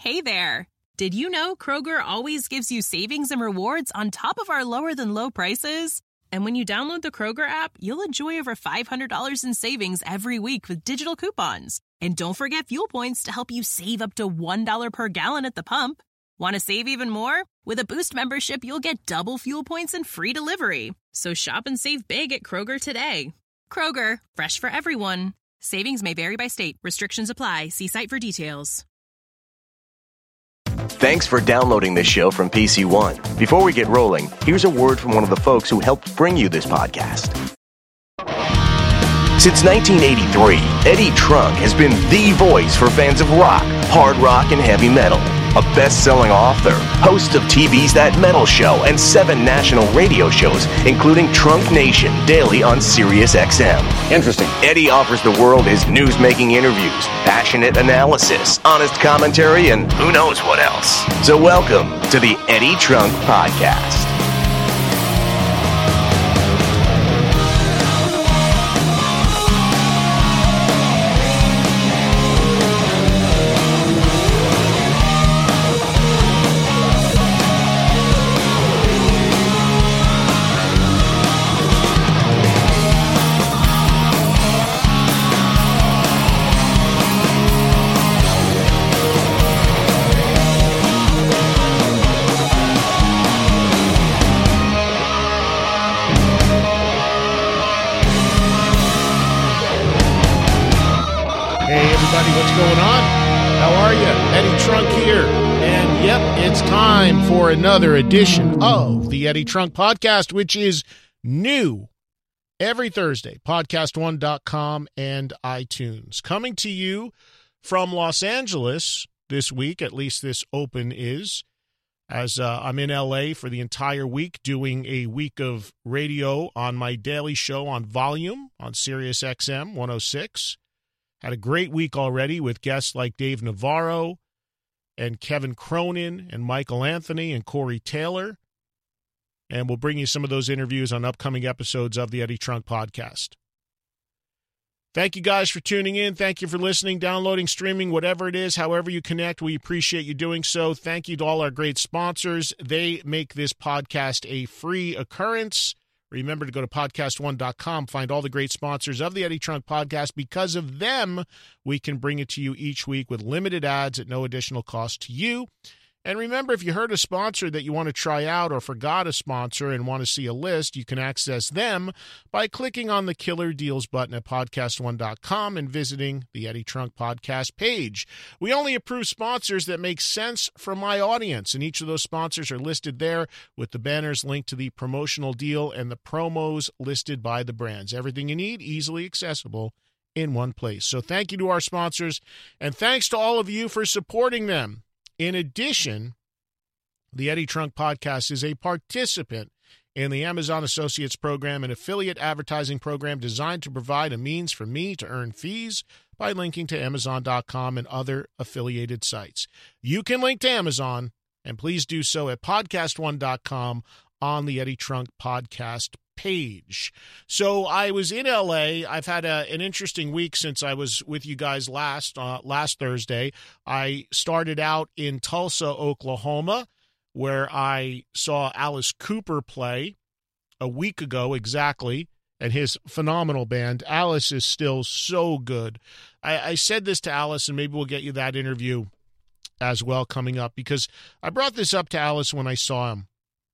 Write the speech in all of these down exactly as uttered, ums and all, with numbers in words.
Hey there! Did you know Kroger always gives you savings and rewards on top of our lower-than-low prices? And when you download the Kroger app, you'll enjoy over five hundred dollars in savings every week with digital coupons. And don't forget fuel points to help you save up to one dollar per gallon at the pump. Want to save even more? With a Boost membership, you'll get double fuel points and free delivery. So shop and save big at Kroger today. Kroger, fresh for everyone. Savings may vary by state. Restrictions apply. See site for details. Thanks for downloading this show from P C One. Before we get rolling, here's a word from one of the folks who helped bring you this podcast. Since nineteen eighty-three, Eddie Trunk has been the voice for fans of rock, hard rock, and heavy metal. A best-selling author, host of T V's That Metal Show and seven national radio shows, including Trunk Nation, daily on Sirius X M. Interesting. Eddie offers the world his news-making interviews, passionate analysis, honest commentary, and who knows what else. So welcome to the Eddie Trunk Podcast. For another edition of the Eddie Trunk Podcast, which is new every Thursday, podcast one dot com and iTunes. Coming to you from Los Angeles this week, at least this open is, as uh, I'm in L A for the entire week doing a week of radio on my daily show on Volume on Sirius X M one oh six. Had a great week already with guests like Dave Navarro, and Kevin Cronin, and Michael Anthony, and Corey Taylor. And we'll bring you some of those interviews on upcoming episodes of the Eddie Trunk Podcast. Thank you guys for tuning in. Thank you for listening, downloading, streaming, whatever it is, however you connect. We appreciate you doing so. Thank you to all our great sponsors. They make this podcast a free occurrence. Remember to go to podcast one dot com, find all the great sponsors of the Eddie Trunk Podcast. Because of them, we can bring it to you each week with limited ads at no additional cost to you. And remember, if you heard a sponsor that you want to try out or forgot a sponsor and want to see a list, you can access them by clicking on the Killer Deals button at podcast one dot com and visiting the Eddie Trunk Podcast page. We only approve sponsors that make sense for my audience, and each of those sponsors are listed there with the banners linked to the promotional deal and the promos listed by the brands. Everything you need, easily accessible in one place. So thank you to our sponsors, and thanks to all of you for supporting them. In addition, the Eddie Trunk Podcast is a participant in the Amazon Associates Program, an affiliate advertising program designed to provide a means for me to earn fees by linking to amazon dot com and other affiliated sites. You can link to Amazon, and please do so at podcast one dot com on the Eddie Trunk Podcast page. So I was in L A. I've had a, an interesting week since I was with you guys last uh, last Thursday. I started out in Tulsa, Oklahoma, where I saw Alice Cooper play a week ago exactly, and his phenomenal band. Alice is still so good. I, I said this to Alice, and maybe we'll get you that interview as well coming up, because I brought this up to Alice when I saw him.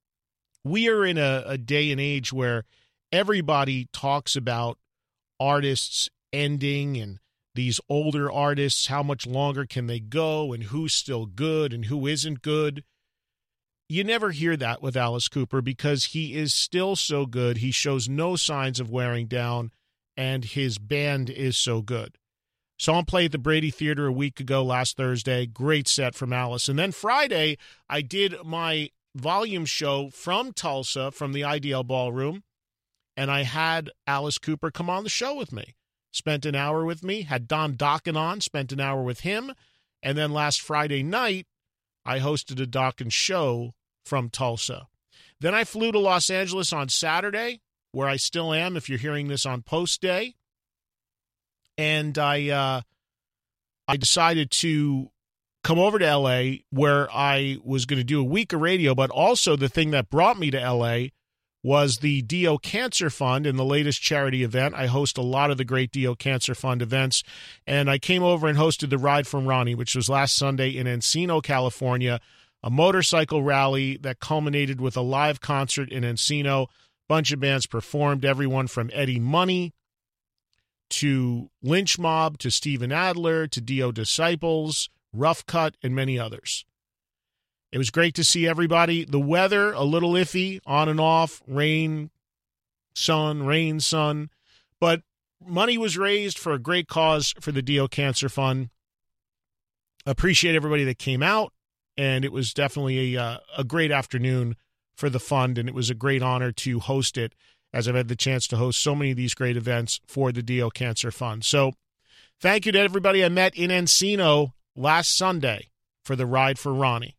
We are in a, a day and age where everybody talks about artists ending and these older artists, how much longer can they go and who's still good and who isn't good. You never hear that with Alice Cooper because he is still so good. He shows no signs of wearing down, and his band is so good. Saw him play at the Brady Theater a week ago last Thursday. Great set from Alice. And then Friday, I did my Volume show from Tulsa, from the I D L Ballroom, and I had Alice Cooper come on the show with me. Spent an hour with me, had Don Dokken on, spent an hour with him, and then last Friday night, I hosted a Dokken show from Tulsa. Then I flew to Los Angeles on Saturday, where I still am if you're hearing this on post day, and I uh, I decided to come over to L A where I was going to do a week of radio, but also the thing that brought me to L A was the D O Cancer Fund and the latest charity event. I host a lot of the great D O Cancer Fund events, and I came over and hosted the Ride from Ronnie, which was last Sunday in Encino, California, a motorcycle rally that culminated with a live concert in Encino. A bunch of bands performed, everyone from Eddie Money to Lynch Mob to Steven Adler to D O Disciples, Rough Cut, and many others. It was great to see everybody. The weather, a little iffy, on and off, rain, sun, rain, sun. But money was raised for a great cause for the D O Cancer Fund. Appreciate everybody that came out, and it was definitely a, uh, a great afternoon for the fund, and it was a great honor to host it, as I've had the chance to host so many of these great events for the D O Cancer Fund. So thank you to everybody I met in Encino last Sunday for the Ride for Ronnie.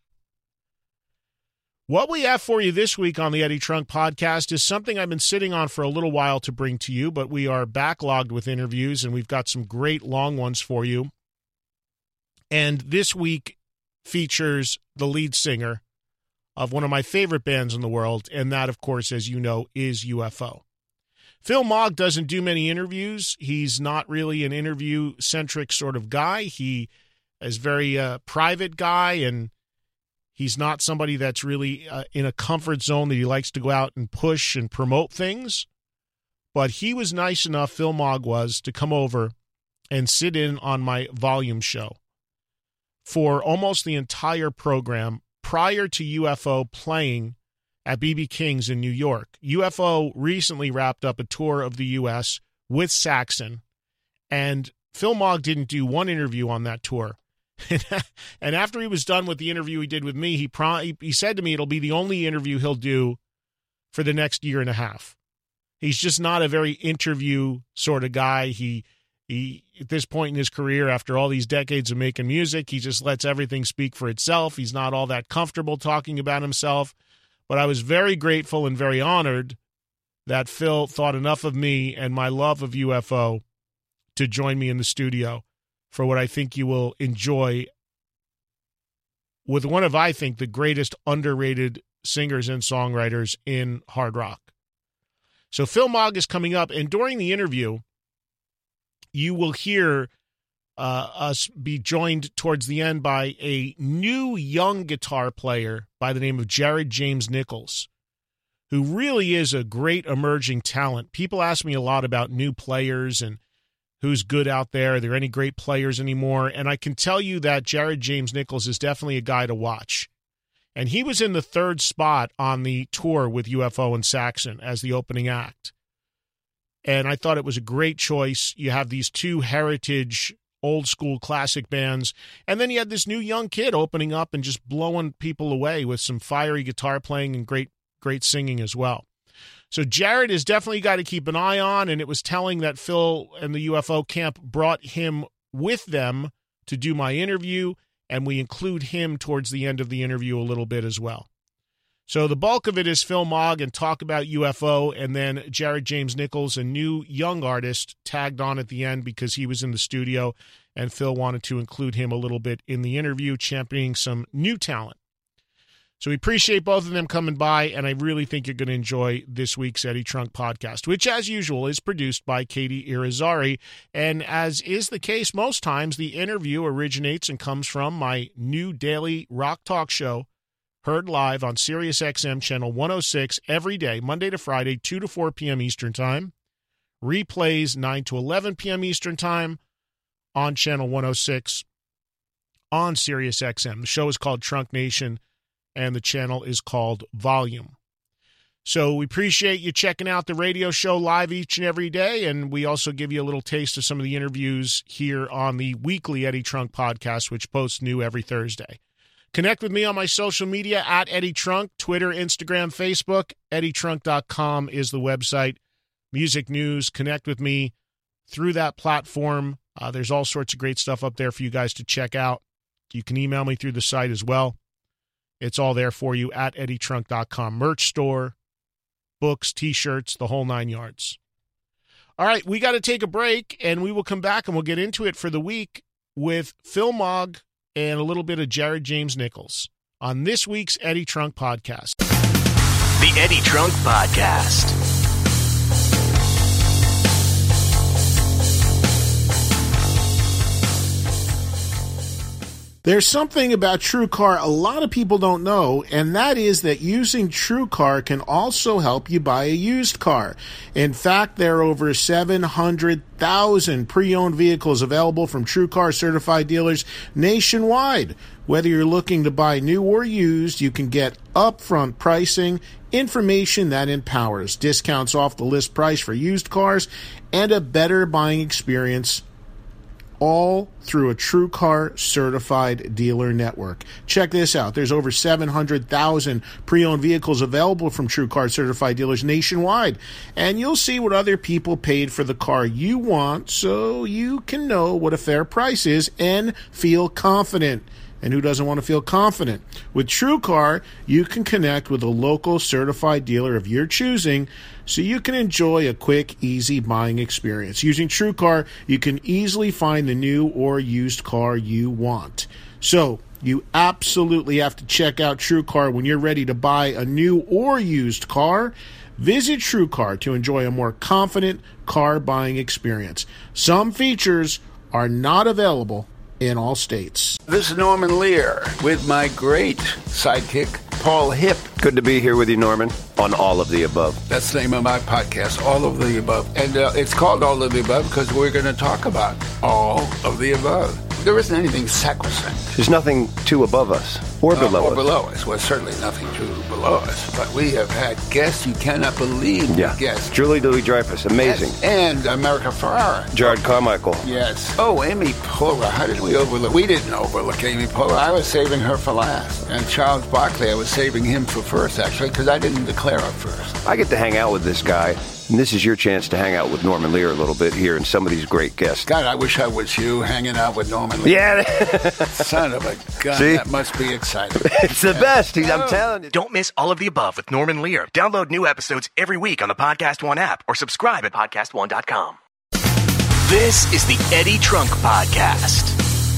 What we have for you this week on the Eddie Trunk Podcast is something I've been sitting on for a little while to bring to you, but we are backlogged with interviews, and we've got some great long ones for you. And this week features the lead singer of one of my favorite bands in the world, and that, of course, as you know, is U F O. Phil Mogg doesn't do many interviews. He's not really an interview-centric sort of guy. He is very uh, private guy, and he's not somebody that's really uh, in a comfort zone that he likes to go out and push and promote things. But he was nice enough, Phil Mogg was, to come over and sit in on my volume show for almost the entire program prior to U F O playing at B B King's in New York. U F O recently wrapped up a tour of the U S with Saxon, and Phil Mogg didn't do one interview on that tour. And after he was done with the interview he did with me, he pro- he said to me it'll be the only interview he'll do for the next year and a half. He's just not a very interview sort of guy. He, he at this point in his career, after all these decades of making music, he just lets everything speak for itself. He's not all that comfortable talking about himself. But I was very grateful and very honored that Phil thought enough of me and my love of U F O to join me in the studio for what I think you will enjoy with one of, I think, the greatest underrated singers and songwriters in hard rock. So Phil Mogg is coming up, and during the interview, you will hear uh, us be joined towards the end by a new young guitar player by the name of Jared James Nichols, who really is a great emerging talent. People ask me a lot about new players and who's good out there. Are there any great players anymore? And I can tell you that Jared James Nichols is definitely a guy to watch. And he was in the third spot on the tour with U F O and Saxon as the opening act. And I thought it was a great choice. You have these two heritage, old-school classic bands, and then you had this new young kid opening up and just blowing people away with some fiery guitar playing and great, great singing as well. So Jared is definitely a guy to keep an eye on, and it was telling that Phil and the U F O camp brought him with them to do my interview, and we include him towards the end of the interview a little bit as well. So the bulk of it is Phil Mogg and talk about U F O, and then Jared James Nichols, a new young artist, tagged on at the end because he was in the studio, and Phil wanted to include him a little bit in the interview, championing some new talent. So we appreciate both of them coming by, and I really think you're going to enjoy this week's Eddie Trunk Podcast, which, as usual, is produced by Katie Irizarry. And as is the case most times, the interview originates and comes from my new daily rock talk show, heard live on Sirius X M Channel one oh six every day, Monday to Friday, two to four p.m. Eastern Time. Replays nine to eleven p.m. Eastern Time on Channel one oh six on Sirius X M. The show is called Trunk Nation, and the channel is called Volume. So we appreciate you checking out the radio show live each and every day, and we also give you a little taste of some of the interviews here on the weekly Eddie Trunk Podcast, which posts new every Thursday. Connect with me on my social media at Eddie Trunk, Twitter, Instagram, Facebook. Eddie Trunk dot com is the website. Music news, connect with me through that platform. Uh, there's all sorts of great stuff up there for you guys to check out. You can email me through the site as well. It's all there for you at Eddie Trunk dot com. Merch store, books, T-shirts, the whole nine yards. All right, we got to take a break, and we will come back, and we'll get into it for the week with Phil Mogg and a little bit of Jared James Nichols on this week's Eddie Trunk Podcast. The Eddie Trunk Podcast. There's something about TrueCar a lot of people don't know, and that is that using TrueCar can also help you buy a used car. In fact, there are over seven hundred thousand pre-owned vehicles available from TrueCar certified dealers nationwide. Whether you're looking to buy new or used, you can get upfront pricing, information that empowers, discounts off the list price for used cars, and a better buying experience, all through a TrueCar certified dealer network. Check this out. There's over seven hundred thousand pre-owned vehicles available from TrueCar certified dealers nationwide. And you'll see what other people paid for the car you want so you can know what a fair price is and feel confident. And who doesn't want to feel confident? With TrueCar, you can connect with a local certified dealer of your choosing so you can enjoy a quick, easy buying experience. Using TrueCar, you can easily find the new or used car you want. So, you absolutely have to check out TrueCar when you're ready to buy a new or used car. Visit TrueCar to enjoy a more confident car buying experience. Some features are not available in all states. This is Norman Lear with my great sidekick, Paul Hipp. Good to be here with you, Norman, on All of the Above. That's the name of my podcast, All of the Above. And uh, it's called All of the Above because we're going to talk about all of the above. There isn't anything sacrosanct. There's nothing too above us or below uh, or us. Or below us. Well, certainly nothing too below us. But we have had guests you cannot believe. Yeah. Guests. Julie Louis-Dreyfus, amazing. Yes. And America Ferrara. Jared Carmichael. Yes. Oh, Amy Poehler. How did we overlook? We didn't overlook Amy Poehler. I was saving her for last. And Charles Barkley, I was saving him for first, actually, because I didn't declare her first. I get to hang out with this guy. And this is your chance to hang out with Norman Lear a little bit here and some of these great guests. God, I wish I was you hanging out with Norman Lear. Yeah. Son of a gun. See? That must be exciting. It's the best. He's, I'm telling you. Don't miss All of the Above with Norman Lear. Download new episodes every week on the Podcast One app or subscribe at podcast one dot com. This is the Eddie Trunk Podcast.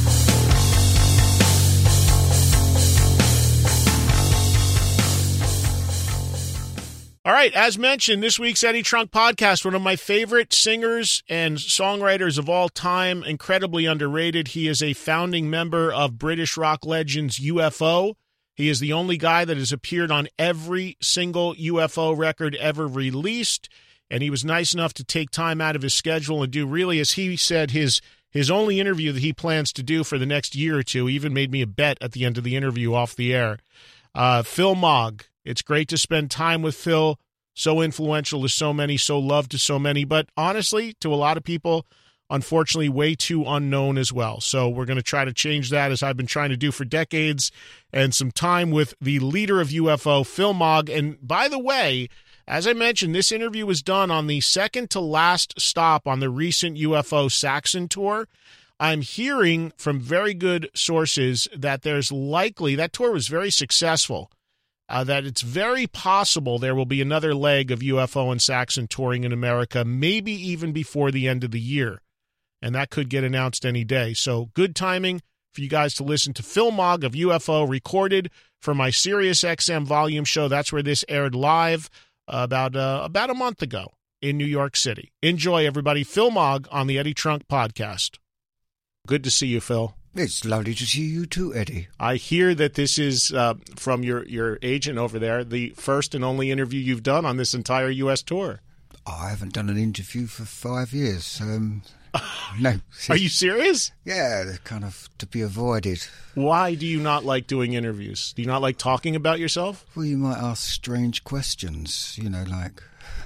All right, as mentioned, this week's Eddie Trunk Podcast, one of my favorite singers and songwriters of all time, incredibly underrated. He is a founding member of British rock legends U F O. He is the only guy that has appeared on every single U F O record ever released, and he was nice enough to take time out of his schedule and do, really, as he said, his his only interview that he plans to do for the next year or two. He even made me a bet at the end of the interview off the air. Uh, Phil Mogg. It's great to spend time with Phil, so influential to so many, so loved to so many, but honestly, to a lot of people, unfortunately, way too unknown as well. So we're going to try to change that, as I've been trying to do for decades, and some time with the leader of U F O, Phil Mogg. And by the way, as I mentioned, this interview was done on the second to last stop on the recent U F O Saxon tour. I'm hearing from very good sources that there's likely, that tour was very successful, Uh, that it's very possible there will be another leg of U F O and Saxon touring in America, maybe even before the end of the year. And that could get announced any day. So good timing for you guys to listen to Phil Mogg of U F O, recorded for my Sirius X M volume show. That's where this aired live uh, about, uh, about a month ago in New York City. Enjoy, everybody. Phil Mogg on the Eddie Trunk Podcast. Good to see you, Phil. It's lovely to see you too, Eddie. I hear that this is, uh, from your, your agent over there, the first and only interview you've done on this entire U S tour. Oh, I haven't done an interview for five years. Um, no. Are you serious? Yeah, they're kind of to be avoided. Why do you not like doing interviews? Do you not like talking about yourself? Well, you might ask strange questions, you know, like...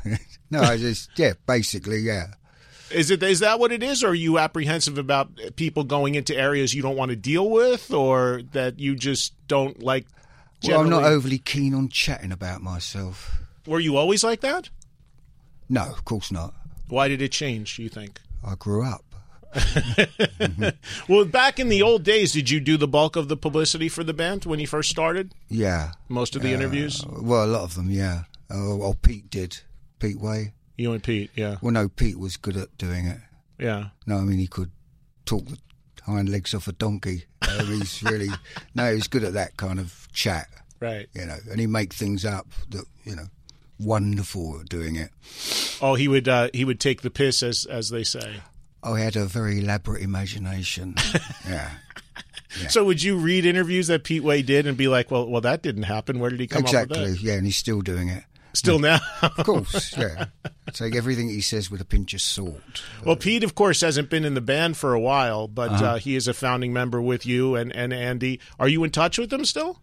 no, I just, yeah, basically, yeah. Is it is that what it is, or are you apprehensive about people going into areas you don't want to deal with, or that you just don't like generally? Well, I'm not overly keen on chatting about myself. Were you always like that? No, of course not. Why did it change, you think? I grew up. Well, back in the old days, did you do the bulk of the publicity for the band when you first started? Yeah. Most of the uh, interviews? Well, a lot of them, yeah. Oh, oh, Pete did. Pete Way. You and Pete, yeah. Well, no, Pete was good at doing it. Yeah. No, I mean, he could talk the hind legs off a donkey. Um, he's really no, he's good at that kind of chat, right? You know, and he make things up that you know, wonderful at doing it. Oh, he would uh, he would take the piss, as as they say. Oh, he had a very elaborate imagination. yeah. yeah. So would you read interviews that Pete Way did and be like, well, well, that didn't happen. Where did he come exactly. up with that? Yeah, and he's still doing it. Still yeah. now? Of course, yeah. Take everything he says with a pinch of salt. Well, Pete, of course, hasn't been in the band for a while, but uh-huh. uh, he is a founding member with you and, and Andy. Are you in touch with him still?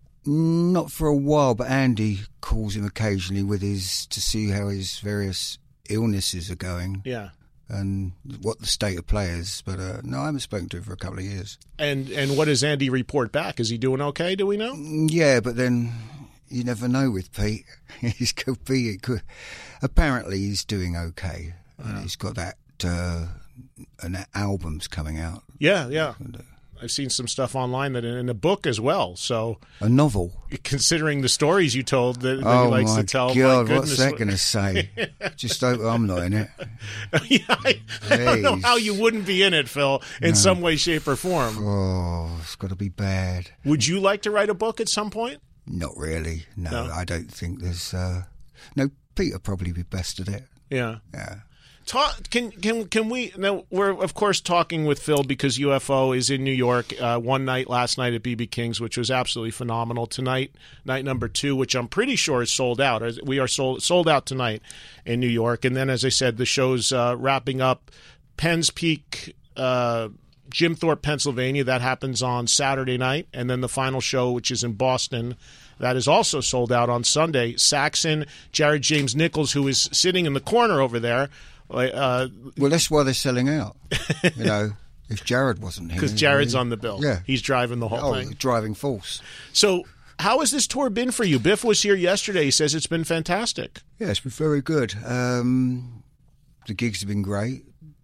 Not for a while, but Andy calls him occasionally with his to see how his various illnesses are going. Yeah. And what the state of play is. But uh, no, I haven't spoken to him for a couple of years. And and what does Andy report back? Is he doing okay? Do we know? Yeah, but then you never know with Pete. He's could be. It could. Apparently, he's doing okay. Wow. And he's got that. Uh, and album's coming out. Yeah, yeah. And, uh, I've seen some stuff online that in a book as well. So a novel. Considering the stories you told that, that oh he likes my to tell. God, my what's that going to say? Just hope I'm not in it. yeah, I, I don't know how you wouldn't be in it, Phil, in no. some way, shape, or form. Oh, it's got to be bad. Would you like to write a book at some point? Not really. No, no? I don't think there's. Uh... No, Peter probably be best at it. Yeah. Yeah. Talk, can can can we? Now we're of course talking with Phil because U F O is in New York. Uh, one night last night at B B King's, which was absolutely phenomenal. Tonight, night number two, which I'm pretty sure is sold out. We are sold sold out tonight in New York. And then, as I said, the show's uh, wrapping up. Penn's Peak, uh, Jim Thorpe, Pennsylvania. That happens on Saturday night, and then the final show, which is in Boston. That is also sold out on Sunday. Saxon, Jared James Nichols, who is sitting in the corner over there. Uh, well, that's why they're selling out. You know, if Jared wasn't here. Because Jared's on the bill. Yeah. He's driving the whole oh, thing. Driving force. So how has this tour been for you? Biff was here yesterday. He says it's been fantastic. Yeah, it's been very good. Um, the gigs have been great.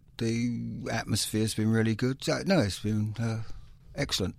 The atmosphere's been really good. So, no, it's been uh, excellent.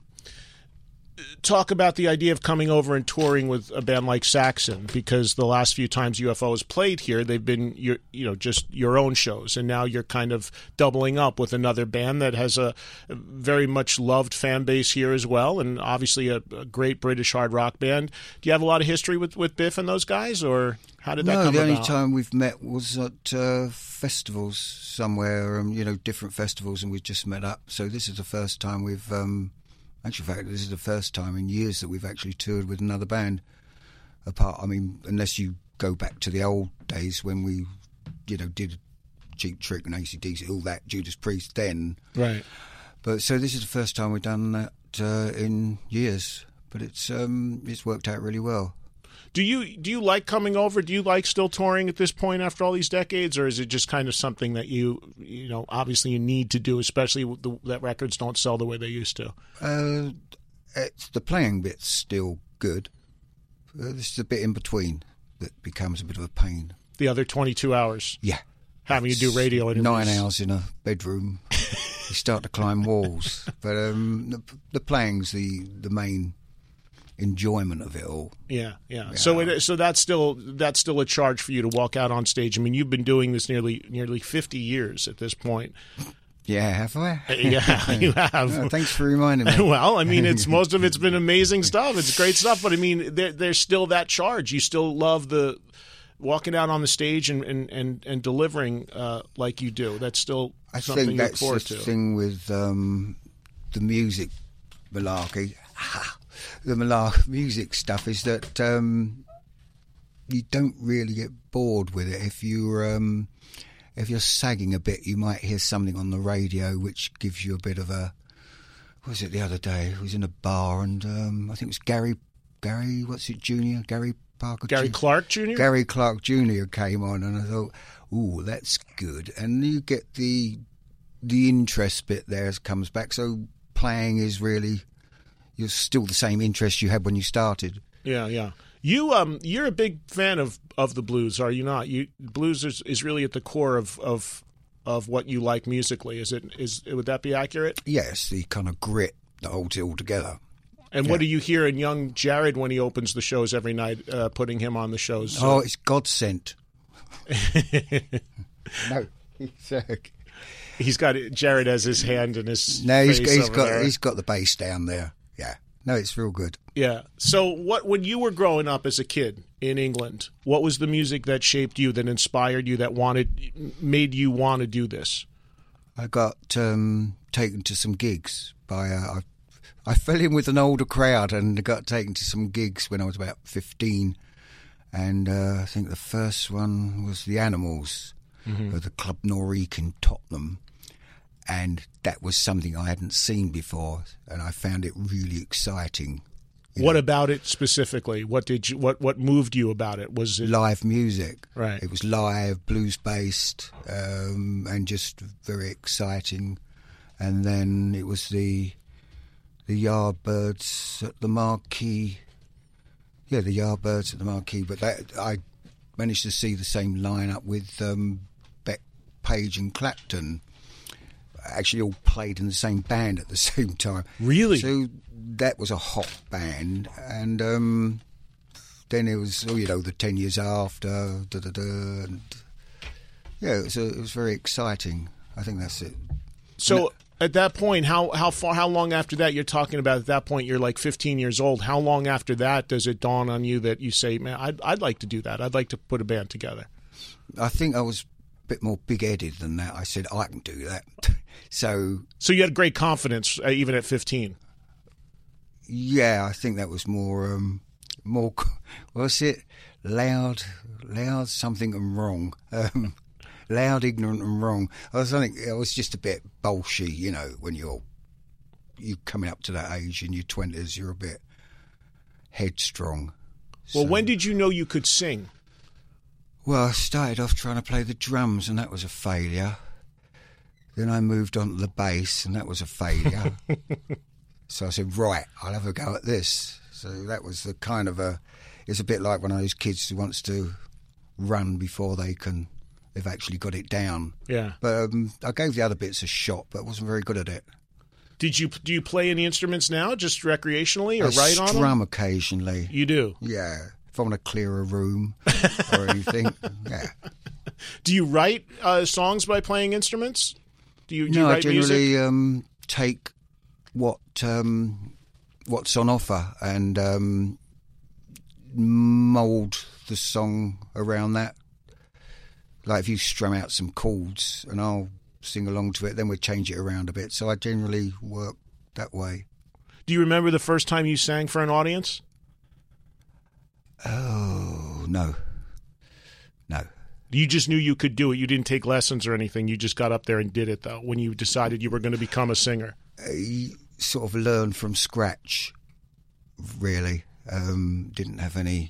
Talk about the idea of coming over and touring with a band like Saxon, because the last few times U F O has played here, they've been your, you know, just your own shows, and now you're kind of doubling up with another band that has a very much loved fan base here as well, and obviously a, a great British hard rock band. Do you have a lot of history with, with Biff and those guys, or how did that no, come about? No, the only time we've met was at uh, festivals somewhere, um, you know, different festivals, and we've just met up. So this is the first time we've... Um, Actually, in fact, this is the first time in years that we've actually toured with another band. Apart, I mean, unless you go back to the old days when we, you know, did Cheap Trick and A C D C, all that, Judas Priest then. Right. But so this is the first time we've done that uh, in years. But it's um, it's worked out really well. Do you do you like coming over? Do you like still touring at this point after all these decades, or is it just kind of something that you you know obviously you need to do, especially with the, that records don't sell the way they used to? Uh, it's the playing bit's still good. Uh, this is the bit in between that becomes a bit of a pain. The other twenty-two hours, yeah, having to do radio interviews. Nine hours in a bedroom, you start to climb walls. But um, the, the playing's the the main enjoyment of it all. Yeah, yeah. yeah. So it, so that's still that's still a charge for you to walk out on stage. I mean, you've been doing this nearly nearly fifty years at this point. Yeah, have I? Yeah, you have. Oh, thanks for reminding me. Well, I mean, it's most of it's been amazing stuff. It's great stuff, but I mean, there, there's still that charge. You still love the walking out on the stage and and and, and delivering uh, like you do. That's still I something think you look that's forward the to. thing with um, the music malarkey. The malarkey music stuff is that um, you don't really get bored with it. If you're um, if you're sagging a bit, you might hear something on the radio which gives you a bit of a. What was it the other day? I was in a bar and um, I think it was Gary Gary what's it Junior Gary Parker Gary Junior Clark Junior Gary Clark Junior came on and I thought, ooh, that's good. And you get the the interest bit there as comes back. So playing is really. You're still the same interest you had when you started. Yeah, yeah. You um, you're a big fan of, of the blues, are you not? You blues is, is really at the core of, of of what you like musically. Is it? Is would that be accurate? Yes, the kind of grit that holds it all together. And yeah. What do you hear in young Jared when he opens the shows every night, uh, putting him on the shows? Oh, it's God sent. No, he's uh, He's got Jared as his hand in his no, he's, face he's over got there. he's got the bass down there. Yeah, no, it's real good. Yeah. So, what when you were growing up as a kid in England, what was the music that shaped you, that inspired you, that wanted made you want to do this? I got um, taken to some gigs by uh, I, I fell in with an older crowd and got taken to some gigs when I was about fifteen. And uh, I think the first one was the Animals mm-hmm. at the Club Norique in Tottenham. And that was something I hadn't seen before, and I found it really exciting. What know. about it specifically? What did you? What what moved you about it? Was it live music? Right. It was live, blues based, um, and just very exciting. And then it was the the Yardbirds at the Marquee. Yeah, the Yardbirds at the Marquee. But that, I managed to see the same lineup with um, Beck, Page, and Clapton. Actually, all played in the same band at the same time. Really? So that was a hot band, and um, then it was, oh, you know, the ten years after. Da, da, da, and yeah, it was, a, it was very exciting. I think that's it. So at that point, how how far, how long after that you're talking about? At that point, you're like fifteen years old. How long after that does it dawn on you that you say, "Man, I'd I'd like to do that. I'd like to put a band together"? I think I was a bit more big-headed than that. I said, I can do that. so, so you had great confidence uh, even at fifteen. Yeah, I think that was more um, more. What's it? Loud, loud, something and wrong. Um, Loud, ignorant, and wrong. I was think I was just a bit bolshy, you know. When you're you coming up to that age in your twenties, you're a bit headstrong. Well, so. When did you know you could sing? Well, I started off trying to play the drums, and that was a failure. Then I moved on to the bass, and that was a failure. So I said, right, I'll have a go at this. So that was the kind of a. It's a bit like one of those kids who wants to run before they can. They've actually got it down. Yeah. But um, I gave the other bits a shot, but I wasn't very good at it. Did you do you play any instruments now, just recreationally, or I write on them? strum occasionally. You do? Yeah. If I want to clear a room or anything, yeah. Do you write uh, songs by playing instruments? Do you, do no, you write I generally music? Um, take what um, what's on offer and um, mould the song around that. Like if you strum out some chords and I'll sing along to it, then we'll change it around a bit. So I generally work that way. Do you remember the first time you sang for an audience? Oh, no. No. You just knew you could do it. You didn't take lessons or anything. You just got up there and did it, though, when you decided you were going to become a singer. I sort of learned from scratch, really. Um, didn't have any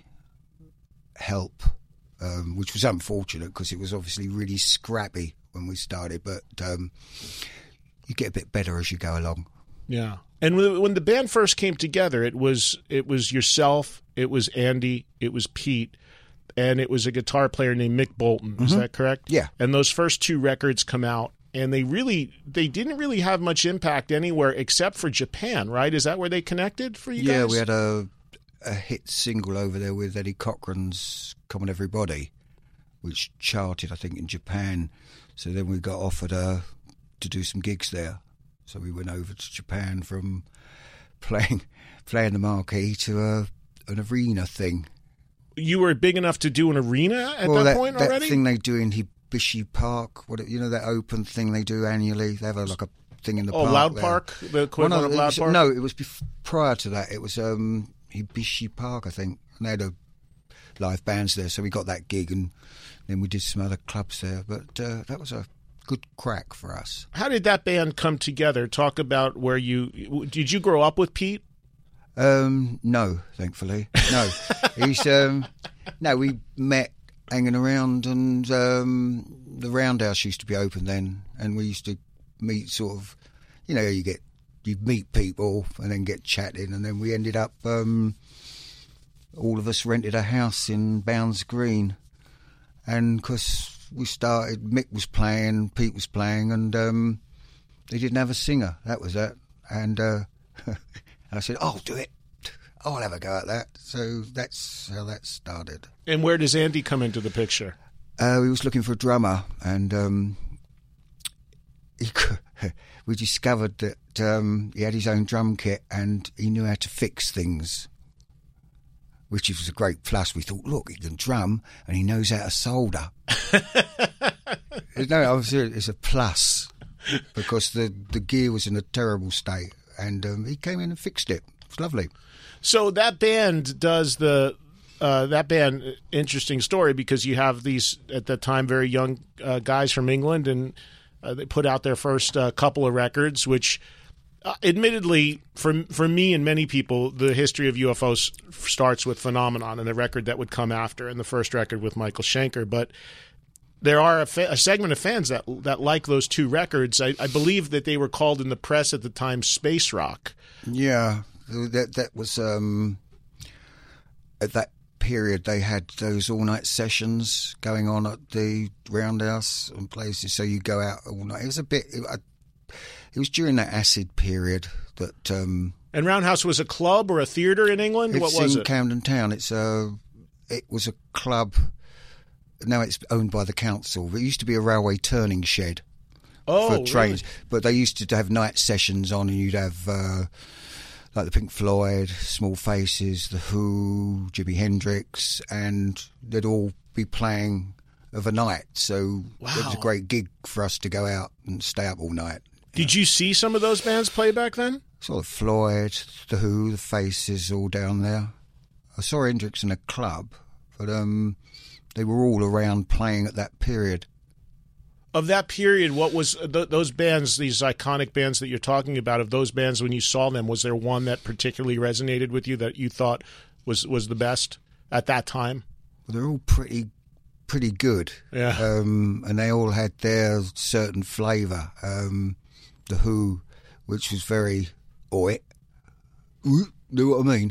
help. Um, which was unfortunate because it was obviously really scrappy when we started, but um, you get a bit better as you go along. Yeah. And when the band first came together, it was it was yourself, it was Andy, it was Pete, and it was a guitar player named Mick Bolton. Is mm-hmm. that correct? Yeah. And those first two records come out, and they really they didn't really have much impact anywhere except for Japan, right? Is that where they connected for you yeah, guys? Yeah, we had a a hit single over there with Eddie Cochran's Come On Everybody, which charted, I think, in Japan. So then we got offered uh, to do some gigs there. So we went over to Japan from playing playing the Marquee to a, an arena thing. You were big enough to do an arena at well, that, that point that already? That thing they do in Hibishi Park, what you know, that open thing they do annually? They have a, like a thing in the oh, park. Oh, Loud there. Park? The equivalent well, no, of Loud was, Park? No, it was bef- prior to that. It was... Um, Hibishi Park, I think, and they had a live bands there, so we got that gig, and then we did some other clubs there. But uh, that was a good crack for us. How did that band come together? Talk about where you did you grow up with Pete? Um, no, thankfully, no. He's um, no. We met hanging around, and um, the Roundhouse used to be open then, and we used to meet sort of, you know, you get. You'd meet people and then get chatting, and then we ended up, um, all of us rented a house in Bounds Green, and because we started, Mick was playing, Pete was playing, and um, they didn't have a singer, that was it, and uh, I said, I'll do it, I'll have a go at that, so that's how that started. And where does Andy come into the picture? Uh, we was looking for a drummer, and um, he could, we discovered that um, he had his own drum kit and he knew how to fix things, which was a great plus. We thought, look, he can drum and he knows how to solder. No, I was serious. It's a plus because the, the gear was in a terrible state, and um, he came in and fixed it. It was lovely. So that band does the uh, that band interesting story because you have these at that time very young uh, guys from England, and uh, they put out their first uh, couple of records, which. Uh, admittedly, for for me and many people, the history of U F Os starts with Phenomenon and the record that would come after, and the first record with Michael Schenker. But there are a, fa- a segment of fans that that like those two records. I, I believe that they were called in the press at the time space rock. Yeah, that that was um, at that period. They had those all night sessions going on at the Roundhouse and places. So you go out all night. It was a bit. It, I, It was during that acid period that. Um, and Roundhouse was a club or a theatre in England. What was it's in it? Camden Town. It's a. It was a club. Now it's owned by the council. It used to be a railway turning shed oh, for trains, really? But they used to have night sessions on, and you'd have uh, like the Pink Floyd, Small Faces, the Who, Jimi Hendrix, and they'd all be playing of a night. So wow. It was a great gig for us to go out and stay up all night. Did you see some of those bands play back then? Sort of Floyd, The Who, The Faces, all down there. I saw Hendrix in a club, but um, they were all around playing at that period. Of that period, what was th- those bands, these iconic bands that you're talking about, of those bands when you saw them, was there one that particularly resonated with you that you thought was, was the best at that time? Well, they're all pretty pretty good. Yeah. Um, and they all had their certain flavour. Um The Who, which was very oi, know what I mean?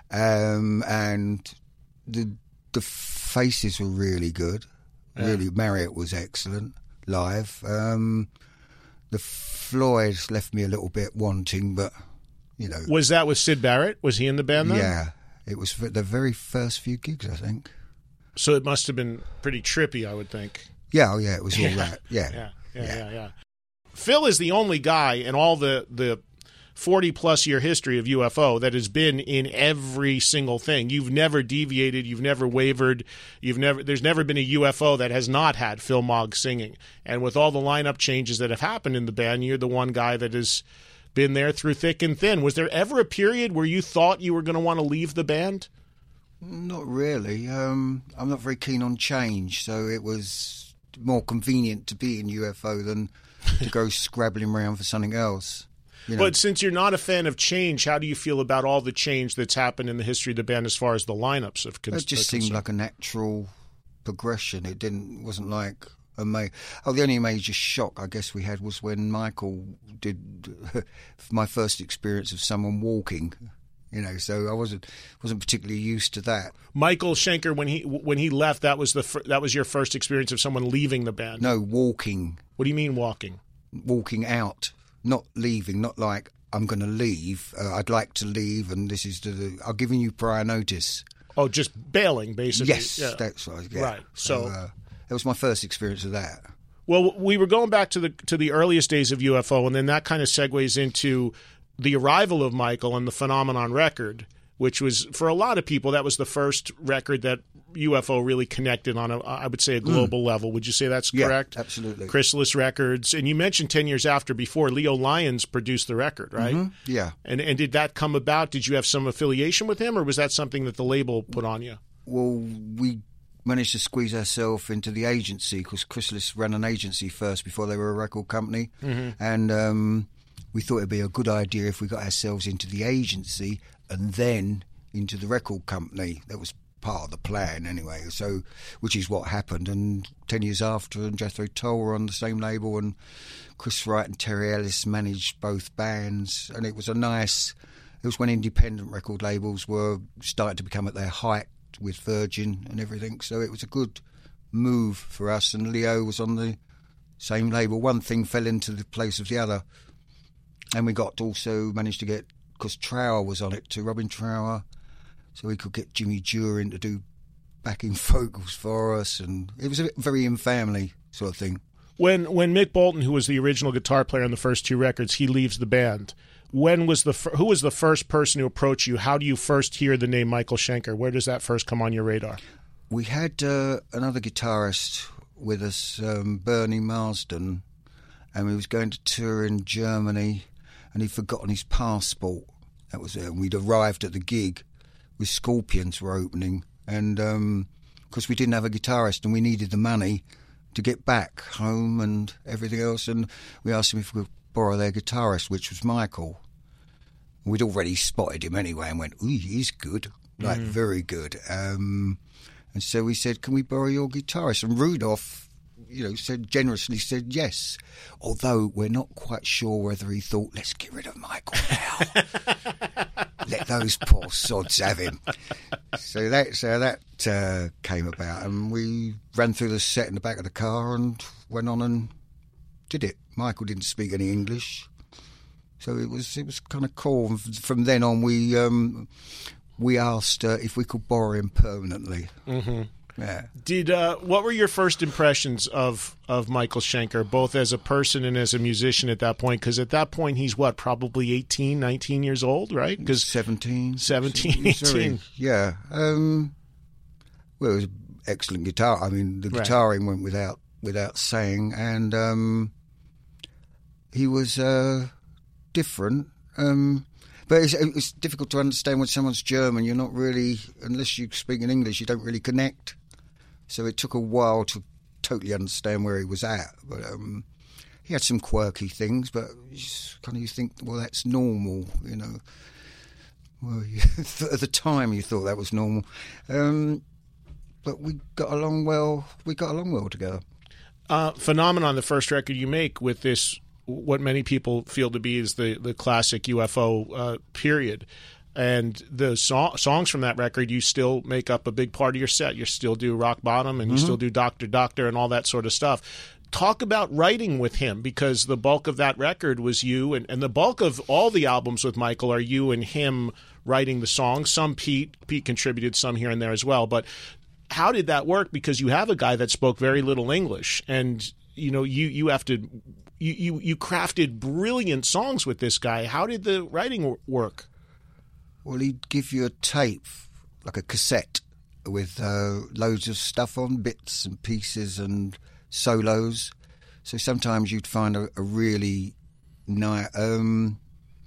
Um, and the the Faces were really good. Yeah. Really, Marriott was excellent live. Um, the Floyd left me a little bit wanting, but you know. Was that with Syd Barrett? Was he in the band then? Yeah, it was for the very first few gigs, I think. So it must have been pretty trippy, I would think. Yeah, oh yeah, it was all yeah. that. Yeah. Yeah, yeah, yeah, yeah. yeah. Phil is the only guy in all the, the forty-plus year history of U F O that has been in every single thing. You've never deviated. You've never wavered. You've never. There's never been a U F O that has not had Phil Mogg singing. And with all the lineup changes that have happened in the band, you're the one guy that has been there through thick and thin. Was there ever a period where you thought you were going to want to leave the band? Not really. Um, I'm not very keen on change, so it was more convenient to be in U F O than to go scrabbling around for something else. You know. But since you're not a fan of change, how do you feel about all the change that's happened in the history of the band as far as the lineups of con- It just seemed like a natural progression. It didn't wasn't like a ma- oh the only major shock I guess we had was when Michael did my first experience of someone walking. You know, so I wasn't wasn't particularly used to that. Michael Schenker, when he when he left, that was the fir- that was your first experience of someone leaving the band. No, walking. What do you mean walking? Walking out, not leaving. Not like I'm going to leave. Uh, I'd like to leave, and this is the. I'm giving you prior notice. Oh, just bailing, basically. Yes, yeah. that's right. Yeah. Right. So, so uh, that was my first experience of that. Well, we were going back to the to the earliest days of U F O, and then that kind of segues into the arrival of Michael and the Phenomenon record, which was, for a lot of people, that was the first record that U F O really connected on, a, I would say, a global mm. level. Would you say that's correct? Yeah, absolutely. Chrysalis Records. And you mentioned ten years after, before, Leo Lyons produced the record, right? Mm-hmm. Yeah. And and did that come about? Did you have some affiliation with him, or was that something that the label put on you? Well, we managed to squeeze ourselves into the agency, because Chrysalis ran an agency first before they were a record company. Mm-hmm. And um, we thought it'd be a good idea if we got ourselves into the agency and then into the record company. That was part of the plan anyway, so which is what happened. And ten years after, and Jethro Tull were on the same label, and Chris Wright and Terry Ellis managed both bands, and it was a nice, it was when independent record labels were starting to become at their height with Virgin and everything, so it was a good move for us. And Leo was on the same label. One thing fell into the place of the other, and we got also managed to get, because Trower was on it too, Robin Trower, so we could get Jimmy Dewar in to do backing vocals for us, and it was a very in family sort of thing. When when Mick Bolton, who was the original guitar player on the first two records, he leaves the band. When was the who was the first person to approach you? How do you first hear the name Michael Schenker? Where does that first come on your radar? We had uh, another guitarist with us, um, Bernie Marsden, and we was going to tour in Germany, and he'd forgotten his passport. That was it. And we'd arrived at the gig with Scorpions were opening, and um, because we didn't have a guitarist and we needed the money to get back home and everything else, and we asked him if we could borrow their guitarist, which was Michael. We'd already spotted him anyway and went, ooh, he's good, like mm. very good. Um, and so we said, can we borrow your guitarist? And Rudolph, you know, said generously said yes, although we're not quite sure whether he thought, let's get rid of Michael now. Let those poor sods have him. So that so that uh, came about, and we ran through the set in the back of the car and went on and did it. Michael didn't speak any English, so it was it was kind of cool. And from then on, we um, we asked uh, if we could borrow him permanently. Mm-hmm. Yeah. Did uh, what were your first impressions of of Michael Schenker, both as a person and as a musician at that point? Because at that point, he's what, probably eighteen, nineteen years old, right? Because seventeen, seventeen, eighteen. Yeah. Um, well, it was an excellent guitar. I mean, the guitaring right. went without without saying, and um, he was uh, different. Um, But it's, it's difficult to understand when someone's German. You're not really, unless you speak in English, you don't really connect. So it took a while to totally understand where he was at. But um, he had some quirky things, but you just kind of you think, well, that's normal, you know. Well, you, at the time, you thought that was normal. Um, but we got along well. We got along well together. Uh, Phenomenon, the first record you make with this, what many people feel to be is the, the classic U F O uh, period. And the so- songs from that record, you still make up a big part of your set. You still do Rock Bottom, and you mm-hmm. still do Doctor Doctor and all that sort of stuff. Talk about writing with him, because the bulk of that record was you, and, and the bulk of all the albums with Michael are you and him writing the songs. Some Pete. Pete contributed some here and there as well. But how did that work? Because you have a guy that spoke very little English, and you know you, you have to... You, you you crafted brilliant songs with this guy. How did the writing work? Well, he'd give you a tape, like a cassette, with uh, loads of stuff on, bits and pieces and solos. So sometimes you'd find a, a really nice, um,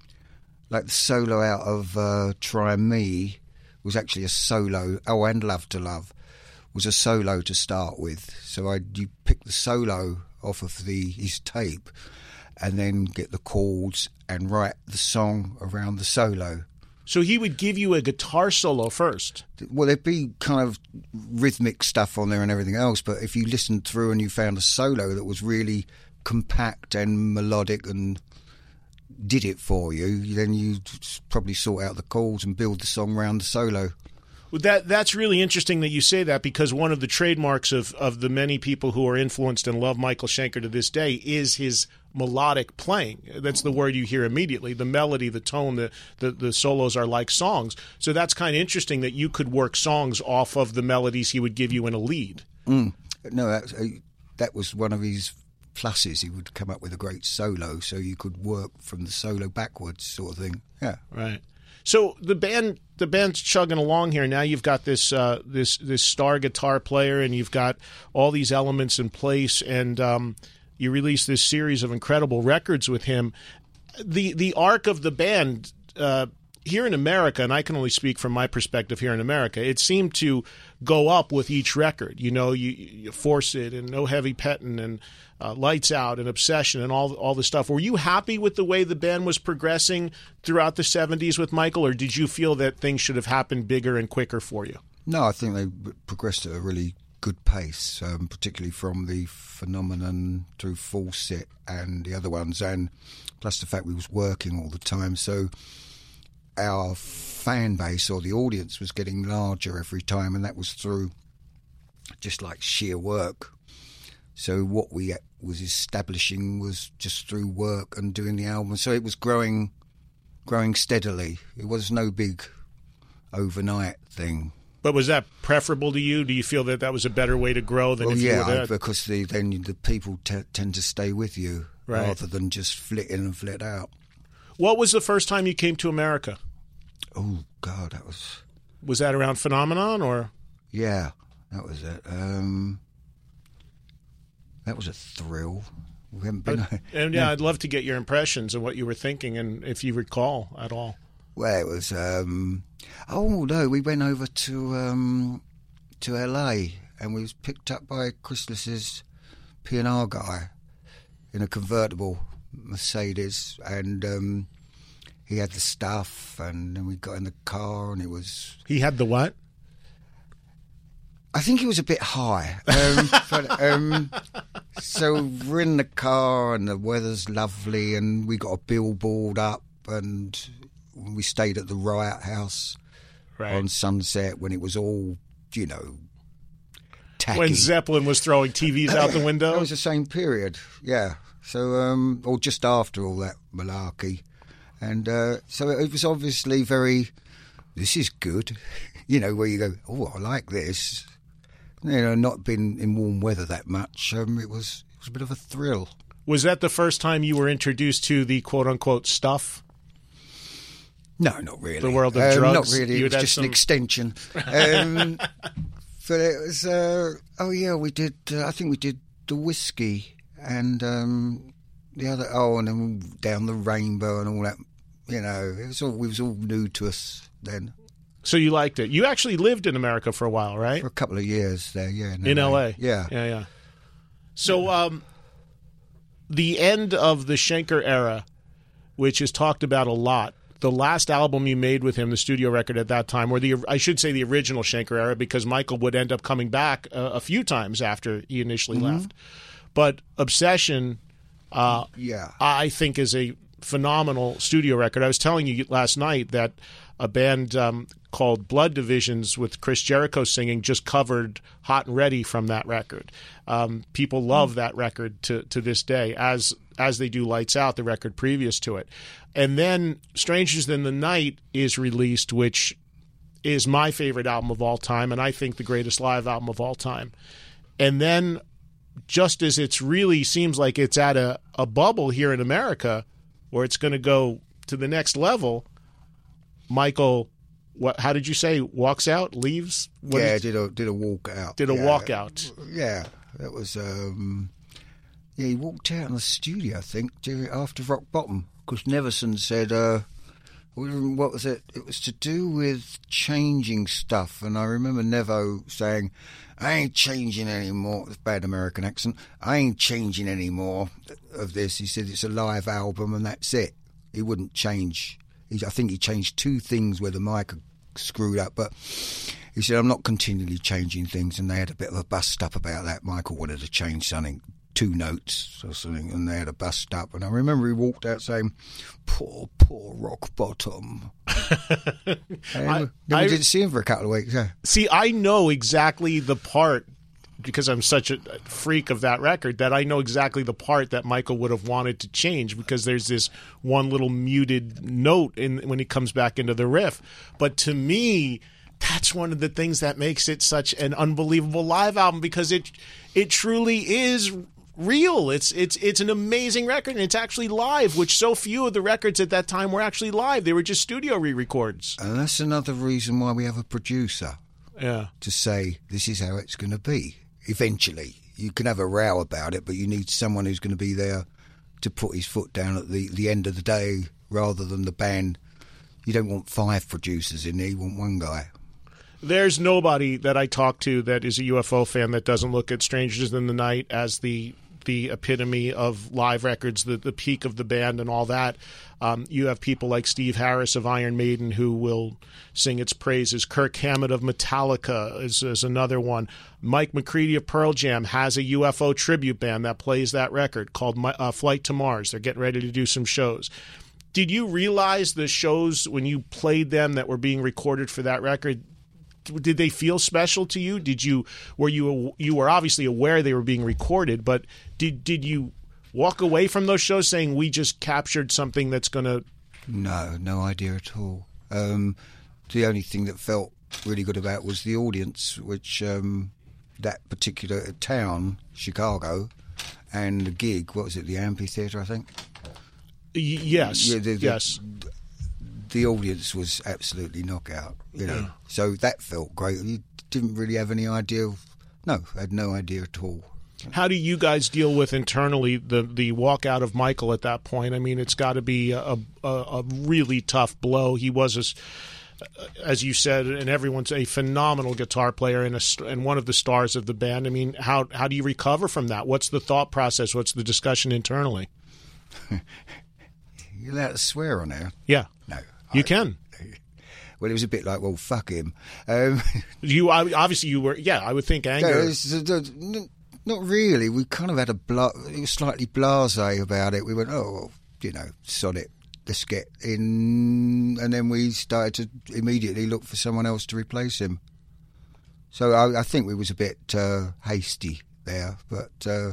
like the solo out of uh, Try Me was actually a solo. Oh, and Love to Love was a solo to start with. So I you pick the solo off of the his tape and then get the chords and write the song around the solo. So he would give you a guitar solo first? Well, there'd be kind of rhythmic stuff on there and everything else, but if you listened through and you found a solo that was really compact and melodic and did it for you, then you'd probably sort out the chords and build the song around the solo. Well, that that's really interesting that you say that, because one of the trademarks of, of the many people who are influenced and love Michael Schenker to this day is his melodic playing. That's the word you hear immediately. The melody, the tone, the, the, the solos are like songs. So that's kind of interesting that you could work songs off of the melodies he would give you in a lead. Mm. No, that, that was one of his pluses. He would come up with a great solo, so you could work from the solo backwards, sort of thing. Yeah, right. So the band, the band's chugging along here. Now you've got this, uh, this, this star guitar player, and you've got all these elements in place, and um, you release this series of incredible records with him. The the arc of the band uh, here in America, and I can only speak from my perspective here in America, it seemed to go up with each record. You know, you, you Force It and No Heavy Pettin' and uh, Lights Out and Obsession and all all the stuff. Were you happy with the way the band was progressing throughout the seventies with Michael, or did you feel that things should have happened bigger and quicker for you? No, I think they progressed at a really good pace, um, particularly from the Phenomenon through Force It and the other ones, and plus the fact we was working all the time. So our fan base, or the audience, was getting larger every time, and that was through just like sheer work. So what we was establishing was just through work and doing the album. So it was growing, growing steadily. It was no big overnight thing. But was that preferable to you? Do you feel that that was a better way to grow than well, if yeah, you were there? because the, then the people t- tend to stay with you right. rather than just flit in and flit out. What was the first time you came to America? Oh, God, that was... Was that around Phenomenon or? Yeah, that was it. Um, that was a thrill. We haven't been... Uh, and yeah, I'd love to get your impressions of what you were thinking and if you recall at all. Well, it was... Um, oh, no, we went over to um, to L A and we was picked up by Chrysler's P and R guy in a convertible Mercedes, and um, he had the stuff, and then we got in the car, and it was... He had the what? I think he was a bit high. Um, but, um, so we're in the car, and the weather's lovely, and we got a billboard up, and we stayed at the Riot House right. on Sunset when it was all, you know, tacky. When Zeppelin was throwing T Vs out the window? That was the same period, yeah. So, um, or just after all that malarkey. And uh, so it was obviously very, this is good, you know, where you go, oh, I like this. You know, not been in warm weather that much. Um, it was it was a bit of a thrill. Was that the first time you were introduced to the quote-unquote stuff? No, not really. The world of um, drugs? Not really. You it was just some... an extension. Um, but it was, uh, oh, yeah, we did, uh, I think we did the whiskey and um, the other, oh, and then Down the Rainbow and all that. You know, it was all, it was all new to us then. So you liked it. You actually lived in America for a while, right? For a couple of years there, yeah. In, in L A. L A. Yeah. Yeah, yeah. So um, the end of the Schenker era, which is talked about a lot, the last album you made with him, the studio record at that time, or the I should say the original Schenker era, because Michael would end up coming back a, a few times after he initially mm-hmm. left. But Obsession, uh, yeah, I think is a phenomenal studio record. I was telling you last night that a band um, called Blood Divisions with Chris Jericho singing just covered Hot and Ready from that record. Um, people love that record to, to this day, as as they do Lights Out, the record previous to it. And then Strangers Than the Night is released, which is my favorite album of all time, and I think the greatest live album of all time. And then just as it's really seems like it's at a, a bubble here in America, where it's going to go to the next level, Michael, what? How did you say? Walks out, leaves. What yeah, is, did a did a walk out. Did a yeah. walk out. Yeah, that was. Um, yeah, he walked out in the studio, I think, after Rock Bottom, because Neverson said, uh, "What was it? It was to do with changing stuff." And I remember Nevo saying, "I ain't changing anymore." It's a bad American accent. "I ain't changing anymore of this." He said, "It's a live album, and that's it." He wouldn't change. He, I think he changed two things where the mic had screwed up, but he said, "I'm not continually changing things." And they had a bit of a bust up about that. Michael wanted to change something, two notes or something, and they had a bust up. And I remember he walked out saying, "Poor, poor Rock Bottom." and I, then I, we didn't see him for a couple of weeks. Yeah. See, I know exactly the part, because I'm such a freak of that record, that I know exactly the part that Michael would have wanted to change, because there's this one little muted note in when he comes back into the riff. But to me, that's one of the things that makes it such an unbelievable live album, because it it truly is real. It's it's it's an amazing record, and it's actually live, which so few of the records at that time were actually live. They were just studio re-records. And that's another reason why we have a producer. Yeah. To say, this is how it's going to be. Eventually, you can have a row about it, but you need someone who's going to be there to put his foot down at the, the end of the day, rather than the band. You don't want five producers in there, you want one guy. There's nobody that I talk to that is a U F O fan that doesn't look at Strangers in the Night as the the epitome of live records, the, the peak of the band and all that. Um, you have people like Steve Harris of Iron Maiden who will sing its praises. Kirk Hammett of Metallica is, is another one. Mike McCready of Pearl Jam has a U F O tribute band that plays that record called uh, Flight to Mars. They're getting ready to do some shows. Did you realize the shows, when you played them, that were being recorded for that record, did they feel special to you? Did you were you you were obviously aware they were being recorded, but did did you walk away from those shows saying, we just captured something that's going to... No, no idea at all. Um, the only thing that felt really good about was the audience, which um, that particular town, Chicago, and the gig, what was it, the amphitheatre, I think? Y- yes, yeah, the, the, yes. The audience was absolutely knockout, you know. Yeah. So that felt great. You didn't really have any idea of, no, I had no idea at all. How do you guys deal with internally the the walkout of Michael at that point? I mean, it's got to be a, a a really tough blow. He was, a, as you said, and everyone's a phenomenal guitar player and a, and one of the stars of the band. I mean, how how do you recover from that? What's the thought process? What's the discussion internally? You're allowed to swear on there? Yeah, no, you I, can. Well, it was a bit like, well, fuck him. Um, you obviously you were, yeah. I would think anger. No, it's, it's, not really. We kind of had a bla- it was slightly blasé about it. We went, oh, well, you know, sod it. Let's get in, and then we started to immediately look for someone else to replace him. So I, I think we was a bit uh, hasty there, but uh,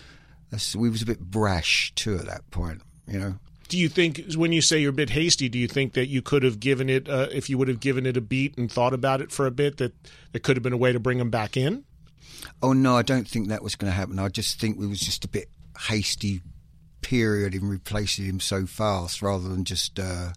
we was a bit brash too at that point, you know. Do you think, when you say you're a bit hasty, do you think that you could have given it, uh, if you would have given it a beat and thought about it for a bit, that there could have been a way to bring him back in? Oh, no, I don't think that was going to happen. I just think we was just a bit hasty period in replacing him so fast rather than just uh,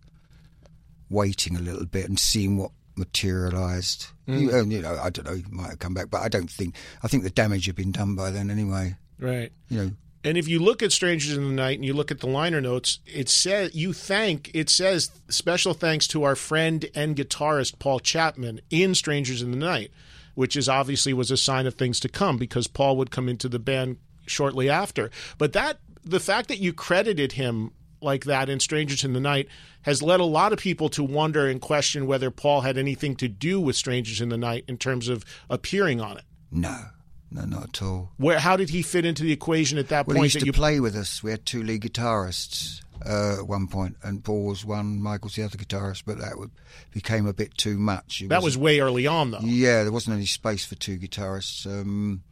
waiting a little bit and seeing what materialised. Mm. You, you know, I don't know, he might have come back, but I don't think, I think the damage had been done by then anyway. Right. You know. And if you look at Strangers in the Night and you look at the liner notes, it says you thank it says special thanks to our friend and guitarist Paul Chapman in Strangers in the Night, which is obviously was a sign of things to come because Paul would come into the band shortly after. But that the fact that you credited him like that in Strangers in the Night has led a lot of people to wonder and question whether Paul had anything to do with Strangers in the Night in terms of appearing on it. No. No, not at all. Where? How did he fit into the equation at that well, point? He used that to you... play with us. We had two lead guitarists uh, at one point, and Paul was one, Michael's the other guitarist, but that would, became a bit too much. It that was way early on, though. Yeah, there wasn't any space for two guitarists. Um,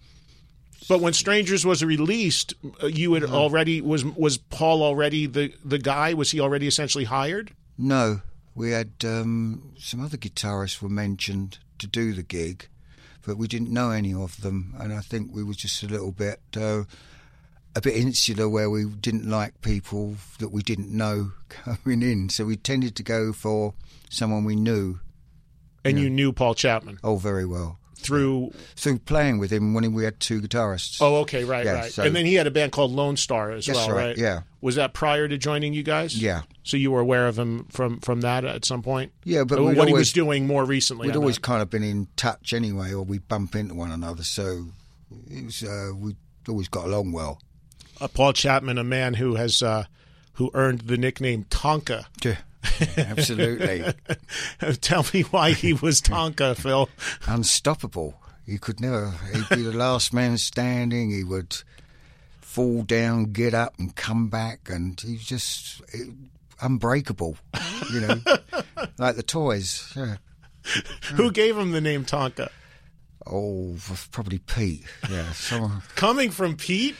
but when Strangers was released, you had already was was Paul already the the guy? Was he already essentially hired? No, we had um, some other guitarists were mentioned to do the gig, but we didn't know any of them, and I think we were just a little bit uh, a bit insular, where we didn't like people that we didn't know coming in, so we tended to go for someone we knew. And you, you know. knew Paul Chapman? Oh, very well. Through through playing with him when we had two guitarists. Oh, okay, right, yeah, right. So, and then he had a band called Lone Star as that's well, right, right? Yeah. Was that prior to joining you guys? Yeah. So you were aware of him from, from that at some point? Yeah, but what always, he was doing more recently. We'd always that. kind of been in touch anyway, or we'd bump into one another, so it was, uh, we always got along well. Uh, Paul Chapman, a man who has uh, who earned the nickname Tonka. Yeah. Absolutely. Tell me why he was Tonka, Phil. Unstoppable. He could never. He'd be the last man standing. He would fall down, get up, and come back, and he was just it, unbreakable. You know, like the toys. Yeah. Who gave him the name Tonka? Oh, probably Pete. Yeah, someone... Coming from Pete,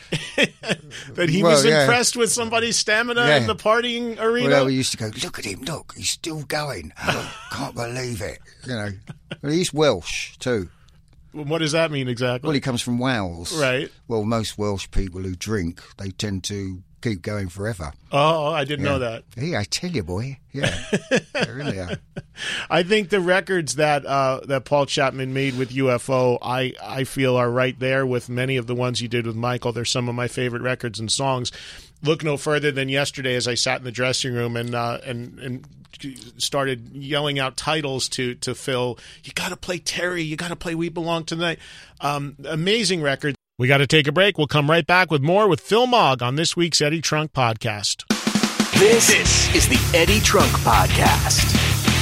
that he well, was yeah. impressed with somebody's stamina yeah. in the partying arena. Well, we used to go, look at him, look, he's still going. Oh, can't believe it. You know, well, he's Welsh too. What does that mean exactly? Well, he comes from Wales. Right. Well, most Welsh people who drink, they tend to keep going forever. Oh, I didn't yeah. know that. Yeah, I tell you, boy. Yeah, they really are. I think the records that uh, that Paul Chapman made with U F O, I, I feel are right there with many of the ones he did with Michael. They're some of my favorite records and songs. Look no further than yesterday as I sat in the dressing room and uh, and and started yelling out titles to to Phil. You got to play Terry. You got to play We Belong Tonight. Um, amazing record. We got to take a break. We'll come right back with more with Phil Mogg on this week's Eddie Trunk Podcast. This, this is the Eddie Trunk Podcast.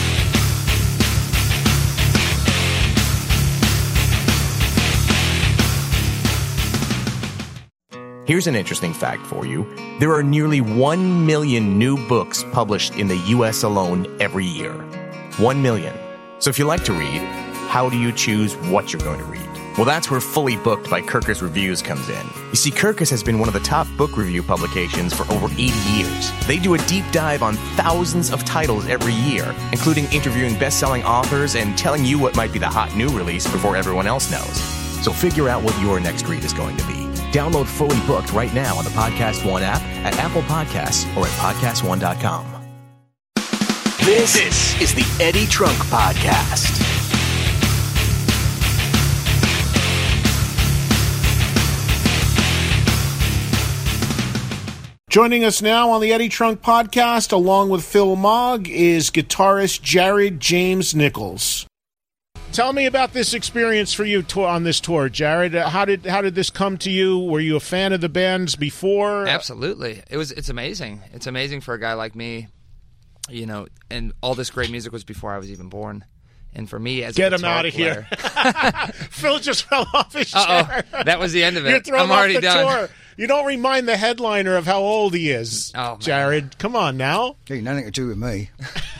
Here's an interesting fact for you. There are nearly one million new books published in the U S alone every year. One million. So if you like to read, how do you choose what you're going to read? Well, that's where Fully Booked by Kirkus Reviews comes in. You see, Kirkus has been one of the top book review publications for over eighty years. They do a deep dive on thousands of titles every year, including interviewing best-selling authors and telling you what might be the hot new release before everyone else knows. So figure out what your next read is going to be. Download Fully Booked right now on the Podcast One app, at Apple Podcasts, or at podcast one dot com. This, this is the Eddie Trunk Podcast. Joining us now on the Eddie Trunk Podcast, along with Phil Mogg, is guitarist Jared James Nichols. Tell me about this experience for you to- on this tour, Jared. Uh, how did how did this come to you? Were you a fan of the bands before? Absolutely. It was. It's amazing. It's amazing for a guy like me, you know, and all this great music was before I was even born. And for me, as Get a him out of player, here. Phil just fell off his chair. Uh-oh. That was the end of it. You're thrown I'm off already the done. tour. You don't remind the headliner of how old he is, Oh, man. Jared. Come on now. Hey, nothing to do with me.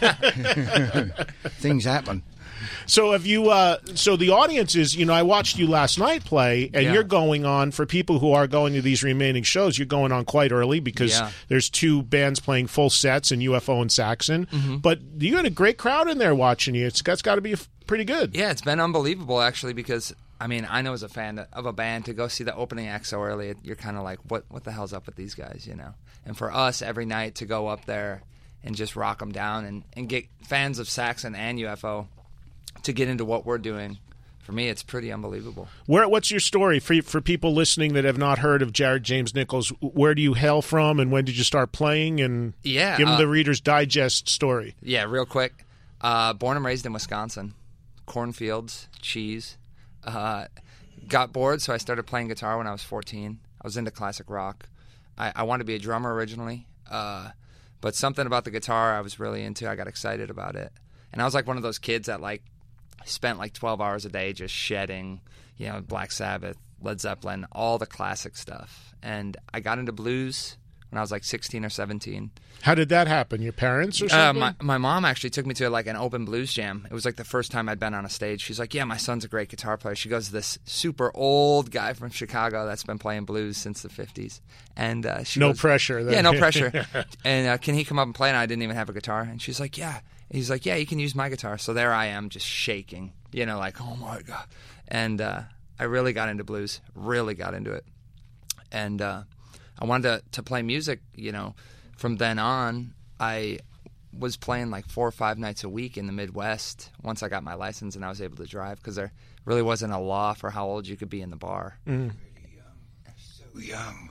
Things happen. So have you? Uh, so the audience is, you know, I watched you last night play, and Yeah. you're going on for people who are going to these remaining shows. You're going on quite early because Yeah. there's two bands playing full sets in U F O and Saxon. Mm-hmm. But you had a great crowd in there watching you. It's that's got to be f- pretty good. Yeah, it's been unbelievable actually because I mean I know as a fan of a band to go see the opening act so early, you're kind of like, what what the hell's up with these guys, you know? And for us every night to go up there and just rock them down and, and get fans of Saxon and U F O to get into what we're doing, for me it's pretty unbelievable. Where? What's your story for for people listening that have not heard of Jared James Nichols? Where do you hail from, and when did you start playing? And Yeah, give them uh, the Reader's Digest story. Yeah, real quick. Uh, born and raised in Wisconsin. Cornfields, cheese. Uh, got bored, so I started playing guitar when I was fourteen. I was into classic rock. I, I wanted to be a drummer originally, uh, but something about the guitar I was really into. I got excited about it. And I was like one of those kids that like spent like twelve hours a day just shedding, you know, Black Sabbath, Led Zeppelin, all the classic stuff. And I got into blues when I was like sixteen or seventeen. How did that happen? Your parents or Uh, something? my, my mom actually took me to like an open blues jam. It was like the first time I'd been on a stage. She's like, yeah, my son's a great guitar player. She goes, this super old guy from Chicago that's been playing blues since the fifties. And uh, she No goes, pressure then. Yeah, no pressure. And uh, can he come up and play? And I didn't even have a guitar. And she's like, yeah. He's like, yeah, you can use my guitar. So there I am just shaking, you know, like, oh my God. And uh, I really got into blues, really got into it. And uh, I wanted to, to play music, you know. From then on, I was playing like four or five nights a week in the Midwest once I got my license and I was able to drive because there really wasn't a law for how old you could be in the bar. Mm. So young.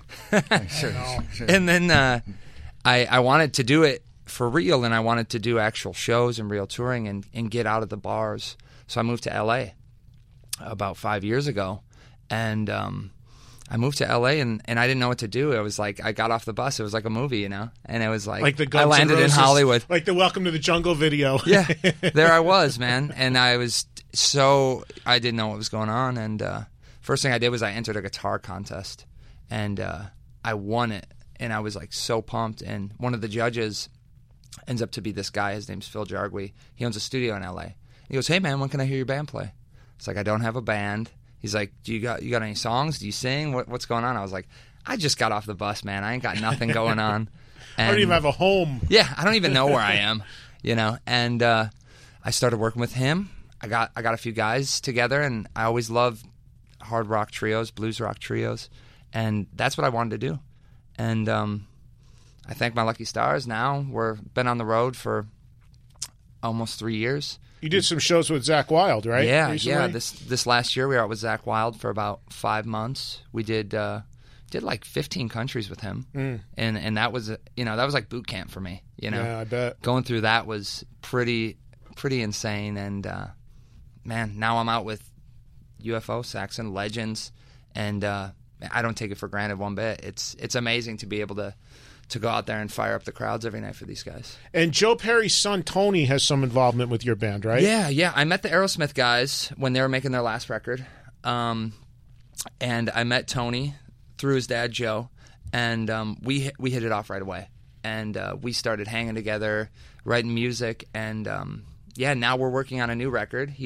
And then uh, I, I wanted to do it for real, and I wanted to do actual shows and real touring and, and get out of the bars. So I moved to L A about five years ago, and um, I moved to L A, and, and I didn't know what to do. It was like I got off the bus. It was like a movie, you know? And it was like, Like the I Guns N' landed in Roses, Hollywood. like the Welcome to the Jungle video. Yeah, there I was, man. And I was so, I didn't know what was going on. And uh, first thing I did was I entered a guitar contest, and uh, I won it. And I was like so pumped. And one of the judges ends up to be this guy. His name's Phil Jargui. He owns a studio in L A. He goes, hey, man, when can I hear your band play? It's like, I don't have a band. He's like, do you got you got any songs? Do you sing? What, what's going on? I was like, I just got off the bus, man. I ain't got nothing going on. And I don't even have a home. yeah, I don't even know where I am, you know. And uh, I started working with him. I got I got a few guys together, and I always loved hard rock trios, blues rock trios, and that's what I wanted to do. And um, I thank my lucky stars. Now we're been on the road for almost three years. You did some shows with Zakk Wylde, right? Yeah, recently? yeah. This this last year we were out with Zakk Wylde for about five months. We did uh, did like fifteen countries with him, Mm. and and that was you know that was like boot camp for me. You know, Yeah, I bet. going through that was pretty pretty insane. And uh, man, now I'm out with U F O, Saxon, Legends, and uh, I don't take it for granted one bit. It's it's amazing to be able to to go out there and fire up the crowds every night for these guys. And Joe Perry's son, Tony, has some involvement with your band, right? Yeah, yeah. I met the Aerosmith guys when they were making their last record. Um, and I met Tony through his dad, Joe, and um, we we hit it off right away. And uh, we started hanging together, writing music, and um, yeah, now we're working on a new record. He's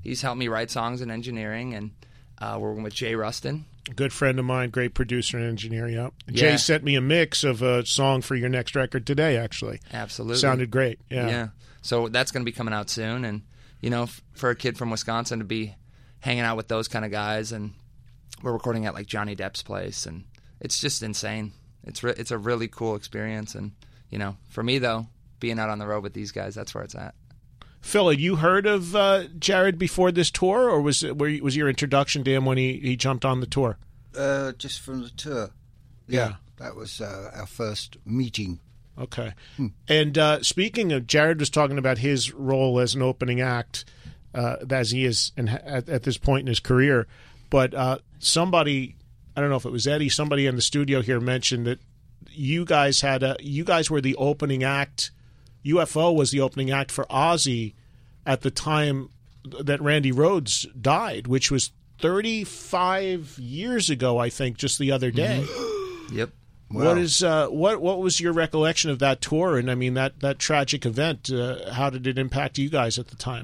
he's helped me write songs and engineering, and uh, we're working with Jay Rustin. Good friend of mine, great producer and engineer, yep. Jay Yeah. sent me a mix of a song for your next record today, actually. Absolutely. Sounded great, yeah. Yeah. So that's going to be coming out soon. And, you know, f- for a kid from Wisconsin to be hanging out with those kind of guys, and we're recording at, like, Johnny Depp's place, and it's just insane. It's re- it's a really cool experience. And, you know, for me, though, being out on the road with these guys, that's where it's at. Phil, had you heard of uh, Jared before this tour, or was it, were you, was your introduction to him when he, he jumped on the tour? Uh, just from the tour. Yeah. Yeah, that was uh, our first meeting. Okay. Hmm. And uh, speaking of, Jared was talking about his role as an opening act, uh, as he is in, at, at this point in his career. But uh, somebody, I don't know if it was Eddie, somebody in the studio here mentioned that you guys had a, you guys were the opening act. U F O was the opening act for Ozzy at the time that Randy Rhoads died, which was thirty-five years ago, I think, just the other day. Mm-hmm. Yep. Wow. What is uh, what what was your recollection of that tour, and I mean that that tragic event? Uh, how did it impact you guys at the time?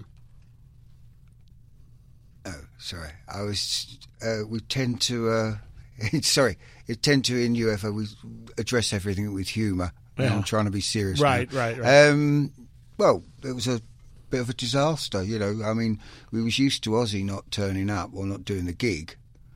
Oh, sorry. I was. Uh, we tend to. Uh, sorry. It tend to in U F O we address everything with humour. Yeah. I'm trying to be serious. Right, now. right, right. Um, well, it was a bit of a disaster, you know. I mean, we was used to Ozzy not turning up or not doing the gig,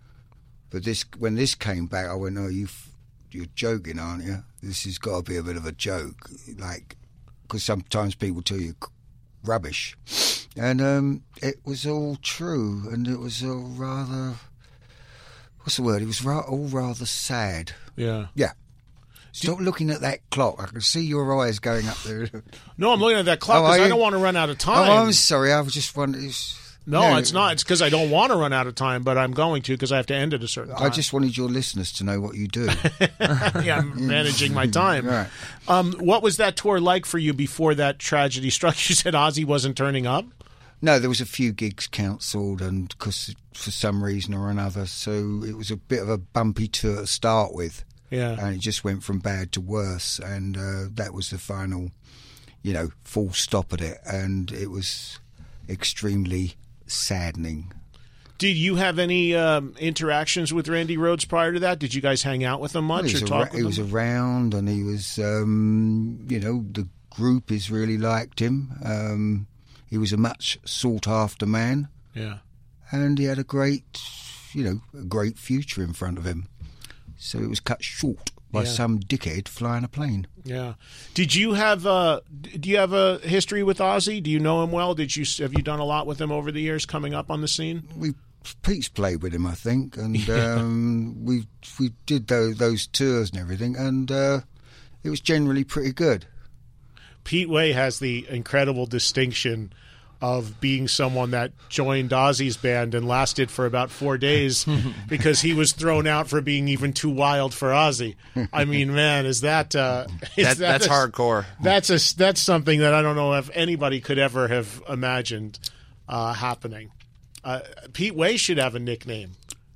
but this when this came back, I went, "Oh, you, you're joking, aren't you? This has got to be a bit of a joke, like because sometimes people tell you rubbish." And um, it was all true, and it was all rather. What's the word? It was ra- all rather sad. Yeah. Yeah. Stop looking at that clock. I can see your eyes going up there. No, I'm looking at that clock Oh, because are I you? don't want to run out of time. Oh, I'm sorry. I was just wondering. no, it's not. It's because I don't want to run out of time, but I'm going to because I have to end at a certain time. I just wanted your listeners to know what you do. yeah, I'm managing my time. Right. Um, what was that tour like for you before that tragedy struck? You said Ozzy wasn't turning up? No, there was a few gigs cancelled, and because for some reason or another, so it was a bit of a bumpy tour to start with. Yeah. And it just went from bad to worse, and uh, that was the final, you know, full stop at it, and it was extremely saddening. Did you have any um, interactions with Randy Rhoads prior to that? Did you guys hang out with him much Well, he or was talk ar- with He him? was around, and he was, um, you know, the group has really liked him. Um, he was a much sought-after man. Yeah. And he had a great, you know, a great future in front of him. So it was cut short by Yeah. some dickhead flying a plane. Yeah. Did you have uh do you have a history with Ozzy? Do you know him well? Did you have you done a lot with him over the years coming up on the scene? We Pete's played with him, I think, and yeah. um, we we did those, those tours and everything, and uh, it was generally pretty good. Pete Way has the incredible distinction of being someone that joined Ozzy's band and lasted for about four days because he was thrown out for being even too wild for Ozzy. I mean, man, is that, uh, is That, that that's a- hardcore. That's a that's something that I don't know if anybody could ever have imagined uh, happening. Uh, Pete Way should have a nickname.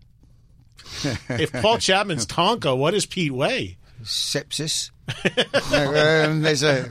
If Paul Chapman's Tonka, what is Pete Way? Sepsis. No, um, there's a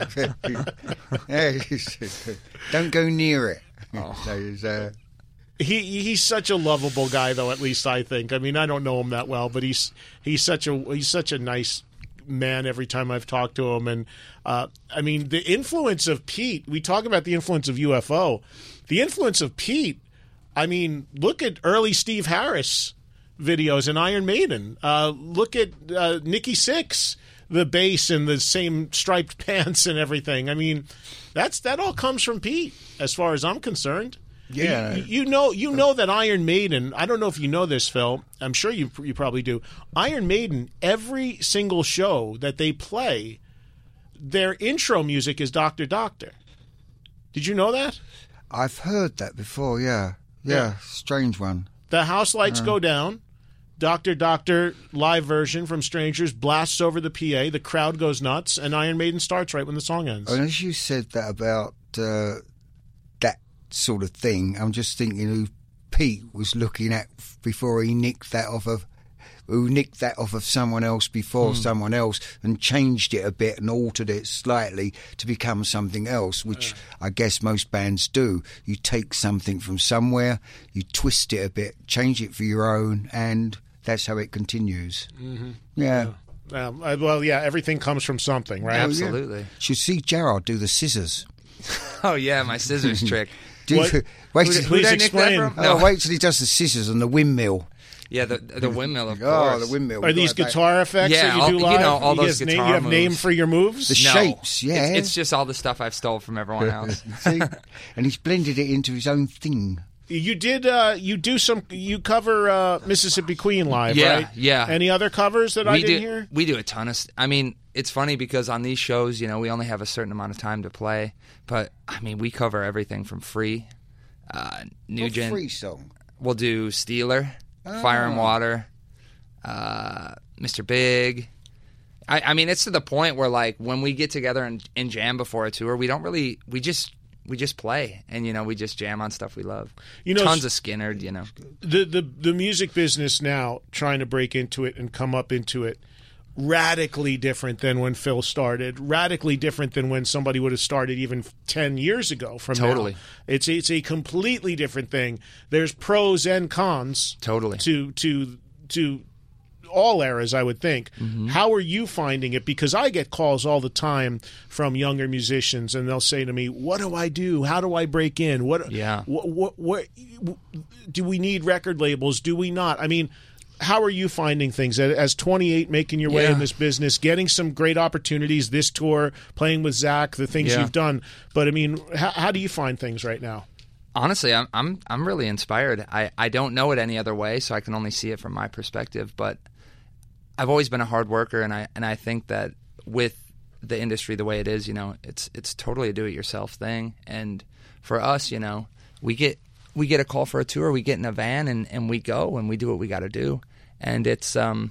don't go near it. Oh. There's, uh, He he's such a lovable guy, though. At least I think. I mean, I don't know him that well, but he's he's such a he's such a nice man. Every time I've talked to him, and uh, I mean, the influence of Pete. We talk about the influence of U F O, the influence of Pete. I mean, look at early Steve Harris videos in Iron Maiden. Uh, look at uh, Nikki Sixx, the bass and the same striped pants and everything. I mean, that's that all comes from Pete, as far as I'm concerned. Yeah. You, you know, you know that Iron Maiden. I don't know if you know this, Phil. I'm sure you you probably do. Iron Maiden, every single show that they play, their intro music is Doctor Doctor. Did you know that? I've heard that before. Yeah, yeah, Yeah. strange one. The house lights go down. Doctor Doctor live version from Strangers blasts over the P A. The crowd goes nuts, and Iron Maiden starts right when the song ends. And as you said that about uh, that sort of thing, I'm just thinking who Pete was looking at before he nicked that off of who nicked that off of someone else before Hmm. someone else and changed it a bit and altered it slightly to become something else, which I guess most bands do. You take something from somewhere, you twist it a bit, change it for your own, and that's how it continues. Mm-hmm. Yeah. Um, uh, well, yeah, everything comes from something, right? Oh, yeah. Absolutely. Should see Gerard do the scissors. Oh yeah, my scissors trick. Do What? you- wait, Who till- did- who did I nick that explain. from? oh, No. wait till he does the scissors on the windmill. Yeah, the the windmill, of Oh, course. the windmill. Are these Right back. guitar effects Yeah, that you all- do you live? know, all those guys name, guitar You have name moves. for your moves? The No. shapes, yeah. It's, it's just all the stuff I've stole from everyone else. See? And he's blended it into his own thing. You did. Uh, you do some. You cover uh, Mississippi Queen live, Yeah, right? yeah. Any other covers that I we didn't do hear? we do a ton of. St- I mean, it's funny because on these shows, you know, we only have a certain amount of time to play. But I mean, we cover everything from Free, uh, Nugent. What free song? We'll do Steeler, Fire and Water, uh, Mister Big. I, I mean, it's to the point where like when we get together and, and jam before a tour, we don't really. We just. We just play, and you know, we just jam on stuff we love. You know, tons of Skinner. You know, The the the music business now, trying to break into it and come up into it, radically different than when Phil started. Radically different than when somebody would have started even ten years ago. From Totally. now. It's it's a completely different thing. There's pros and cons. Totally. To to to. all eras, I would think. Mm-hmm. How are you finding it? Because I get calls all the time from younger musicians, and they'll say to me, "What do I do? How do I break in? What? Yeah. What? What? what do we need record labels? Do we not? I mean." How are you finding things as twenty-eight, making your way Yeah. in this business, getting some great opportunities, this tour, playing with Zach, the things Yeah. you've done? But, I mean, how, how do you find things right now? Honestly, I'm I'm I'm really inspired. I, I don't know it any other way, so I can only see it from my perspective. But I've always been a hard worker, and I and I think that with the industry the way it is, you know, it's it's totally a do-it-yourself thing. And for us, you know, we get we get a call for a tour, we get in a van, and, and we go and we do what we got to do. And it's um,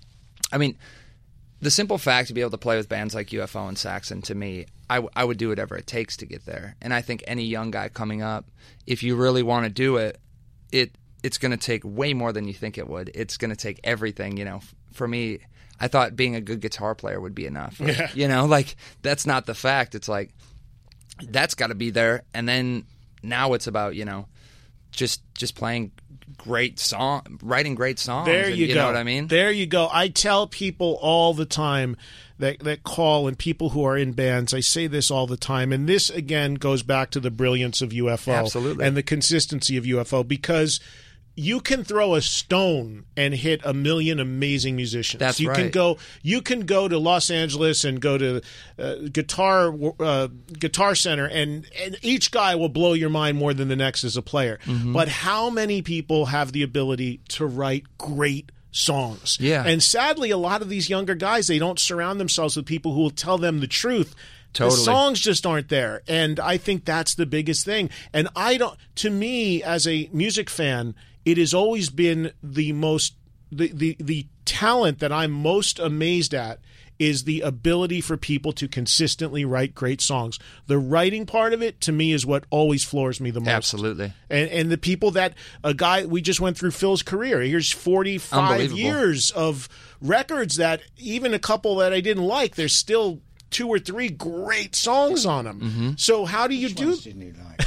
I mean, the simple fact to be able to play with bands like U F O and Saxon, to me, I, w- I would do whatever it takes to get there. And I think any young guy coming up, if you really want to do it, it it's going to take way more than you think it would. It's going to take everything, you know. F- For me, I thought being a good guitar player would be enough. Yeah. You know, like, that's not the fact. It's like, that's got to be there. And then now it's about, you know, just just playing great song, writing great songs. There and, you, you go. know what I mean? There you go. I tell people all the time that that call and people who are in bands. I say this all the time, and this again goes back to the brilliance of U F O, Absolutely. and the consistency of U F O, because you can throw a stone and hit a million amazing musicians. That's you can right. go. You can go to Los Angeles and go to uh, guitar uh, Guitar Center, and and each guy will blow your mind more than the next as a player. Mm-hmm. But how many people have the ability to write great songs? Yeah. And sadly, a lot of these younger guys, they don't surround themselves with people who will tell them the truth. Totally. The songs just aren't there. And I think that's the biggest thing. And I don't, to me, as a music fan, it has always been the most, the, the, the talent that I'm most amazed at is the ability for people to consistently write great songs. The writing part of it, to me, is what always floors me the most. Absolutely. And and the people that, a guy, we just went through Phil's career. Here's forty-five Unbelievable. years of records that, even a couple that I didn't like, there's still two or three great songs on them. Mm-hmm. So how do you do? Didn't he like?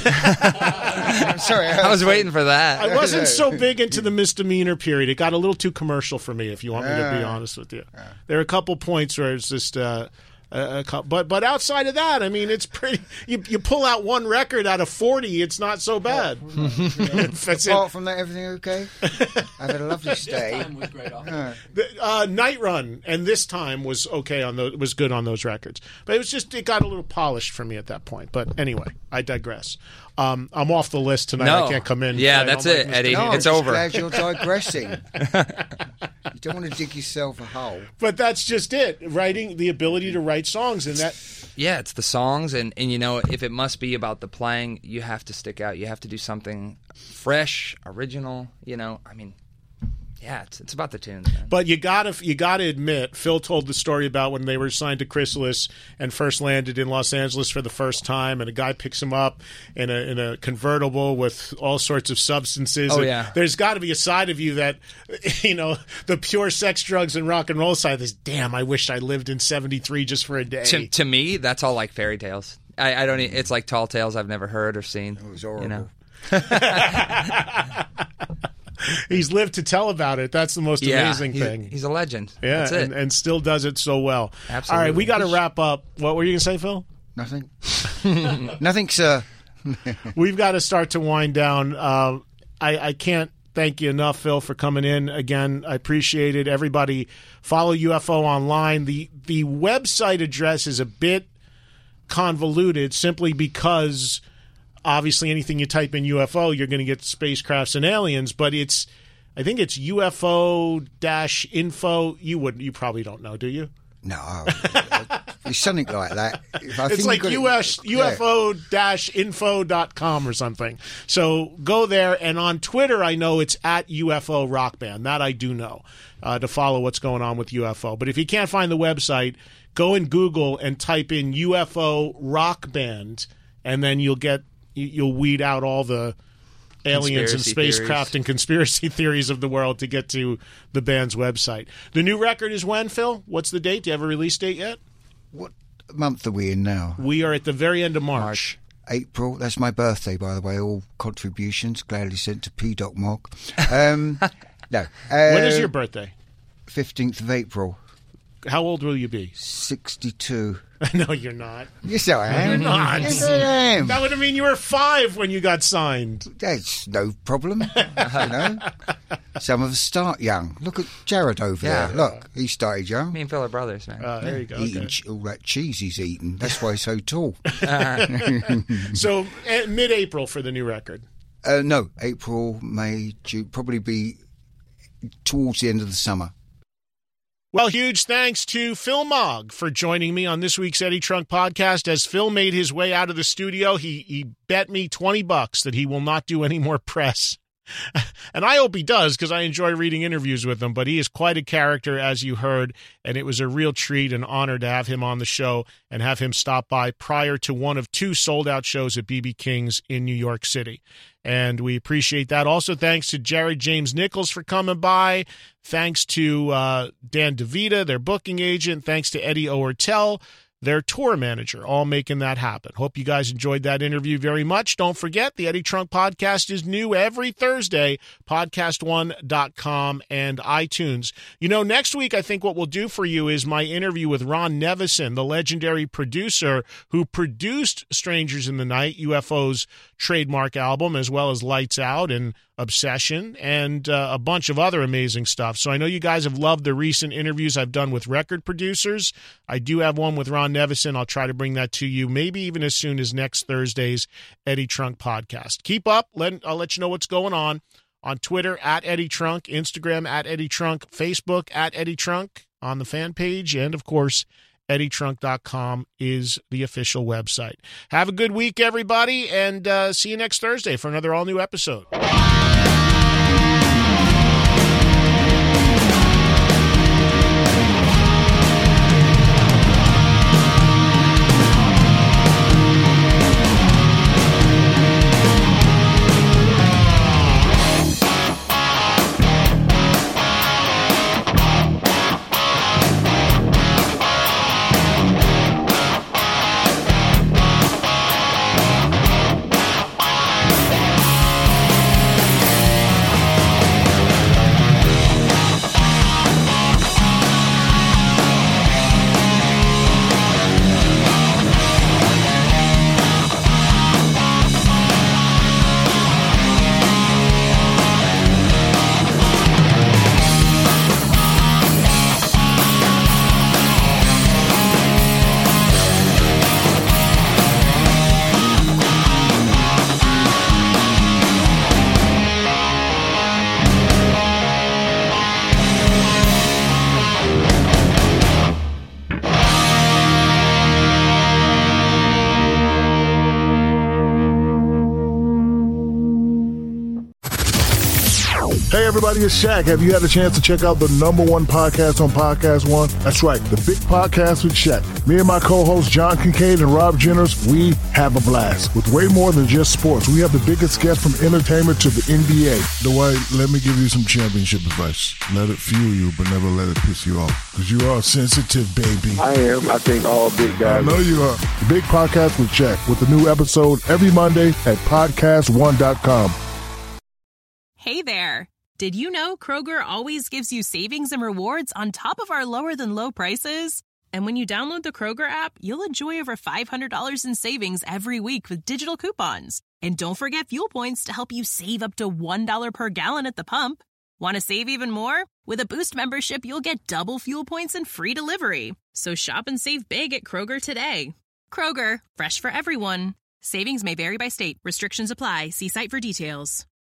I'm sorry. I was waiting for that. I wasn't so big into the misdemeanor period. It got a little too commercial for me, if you want me to be honest with you. There are a couple points where it's just, uh, a, a couple, but but outside of that, I mean, it's pretty. You you pull out one record out of forty, it's not so bad. That's it. Apart from that, everything okay? I've had a lovely stay. The, uh, Night Run and This Time was okay on those, was good on those records, but it was just, it got a little polished for me at that point. But anyway, I digress. Um, I'm off the list tonight. No. I can't come in. Yeah, I that's don't like it, Mister Eddie. No, I'm It's just over. glad you're digressing. You don't want to dig yourself a hole. But that's just it. Writing, the ability to write songs, and that. Yeah, it's the songs, and, and you know, if it must be about the playing, you have to stick out. You have to do something fresh, original. You know, I mean, Yeah, it's, it's about the tunes, man. But you gotta you gotta admit, Phil told the story about when they were signed to Chrysalis and first landed in Los Angeles for the first time, and a guy picks him up in a in a convertible with all sorts of substances. Oh and yeah, there's got to be a side of you that, you know, the pure sex, drugs, and rock and roll side is, damn, I wish I lived in seventy-three just for a day. To, to me, that's all like fairy tales. I, I don't. It's like tall tales I've never heard or seen. It was horrible. You know? He's lived to tell about it. That's the most yeah, amazing he's, thing. He's a legend. Yeah, That's it. And, and still does it so well. Absolutely. All right, we got to wrap up. What were you going to say, Phil? Nothing. Nothing, sir. We've got to start to wind down. Uh, I, I can't thank you enough, Phil, for coming in. Again, I appreciate it. Everybody follow U F O online. The, the website address is a bit convoluted simply because obviously anything you type in U F O, you're going to get spacecrafts and aliens, but it's, I think it's U F O dash info. You wouldn't, you probably don't know, do you? No, it's something like that. I It's like U S, U F O dash info dot com or something. So go there, and on Twitter, I know it's at U F O Rock Band. That I do know, uh, to follow what's going on with U F O. But if you can't find the website, go in Google and type in U F O Rock Band, and then you'll get you'll weed out all the aliens and spacecraft theories. and conspiracy theories of the world to get to the band's website. The new record is when, Phil? What's the date? Do you have a release date yet? What month are we in now? We are at the very end of March. March. April. That's my birthday, by the way. All contributions gladly sent to P. Doc Mog. Um, no. Uh, when is your birthday? fifteenth of April. How old will you be? sixty-two. No, you're not. Yes, I am. You're not. Yes, I am. That would have mean you were five when you got signed. That's no problem. You know, some of us start young. Look at Jared over Yeah. there. Look, he started young. Me and Phil are brothers, man. Uh, there you go. Eating Okay. ch- all that cheese he's eating. That's why he's so tall. So uh, mid-April for the new record. Uh, no, April, May, June. Probably be towards the end of the summer. Well, huge thanks to Phil Mogg for joining me on this week's Eddie Trunk podcast. As Phil made his way out of the studio, he, he bet me twenty bucks that he will not do any more press. And I hope he does, because I enjoy reading interviews with him, but he is quite a character, as you heard, and it was a real treat and honor to have him on the show and have him stop by prior to one of two sold-out shows at B B King's in New York City. And we appreciate that. Also, thanks to Jared James Nichols for coming by. Thanks to uh, Dan DeVita, their booking agent. Thanks to Eddie Ortel, their tour manager, all making that happen. Hope you guys enjoyed that interview very much. Don't forget, the Eddie Trunk podcast is new every Thursday, podcast one dot com and iTunes. You know, next week, I think what we'll do for you is my interview with Ron Nevison, the legendary producer who produced Strangers in the Night, U F O's trademark album, as well as Lights Out and Obsession, and uh, a bunch of other amazing stuff. So I know you guys have loved the recent interviews I've done with record producers. I do have one with Ron Nevison. I'll try to bring that to you maybe even as soon as next Thursday's Eddie Trunk podcast. Keep up. Let, I'll let you know what's going on on Twitter at Eddie Trunk, Instagram at Eddie Trunk, Facebook at Eddie Trunk on the fan page, and of course, Eddie Trunk dot com is the official website. Have a good week, everybody, and uh, see you next Thursday for another all-new episode. Hey everybody, it's Shaq. Have you had a chance to check out the number one podcast on Podcast One? That's right, The Big Podcast with Shaq. Me and my co-hosts John Kincaid and Rob Jenners, we have a blast. With way more than just sports, we have the biggest guests from entertainment to the N B A. Dwight, let me give you some championship advice. Let it fuel you, but never let it piss you off. Because you are sensitive, baby. I am. I think all big guys. I know you are. The Big Podcast with Shaq, with a new episode every Monday at podcast one dot com. Hey there. Did you know Kroger always gives you savings and rewards on top of our lower than low prices? And when you download the Kroger app, you'll enjoy over five hundred dollars in savings every week with digital coupons. And don't forget fuel points to help you save up to one dollar per gallon at the pump. Want to save even more? With a Boost membership, you'll get double fuel points and free delivery. So shop and save big at Kroger today. Kroger, fresh for everyone. Savings may vary by state. Restrictions apply. See site for details.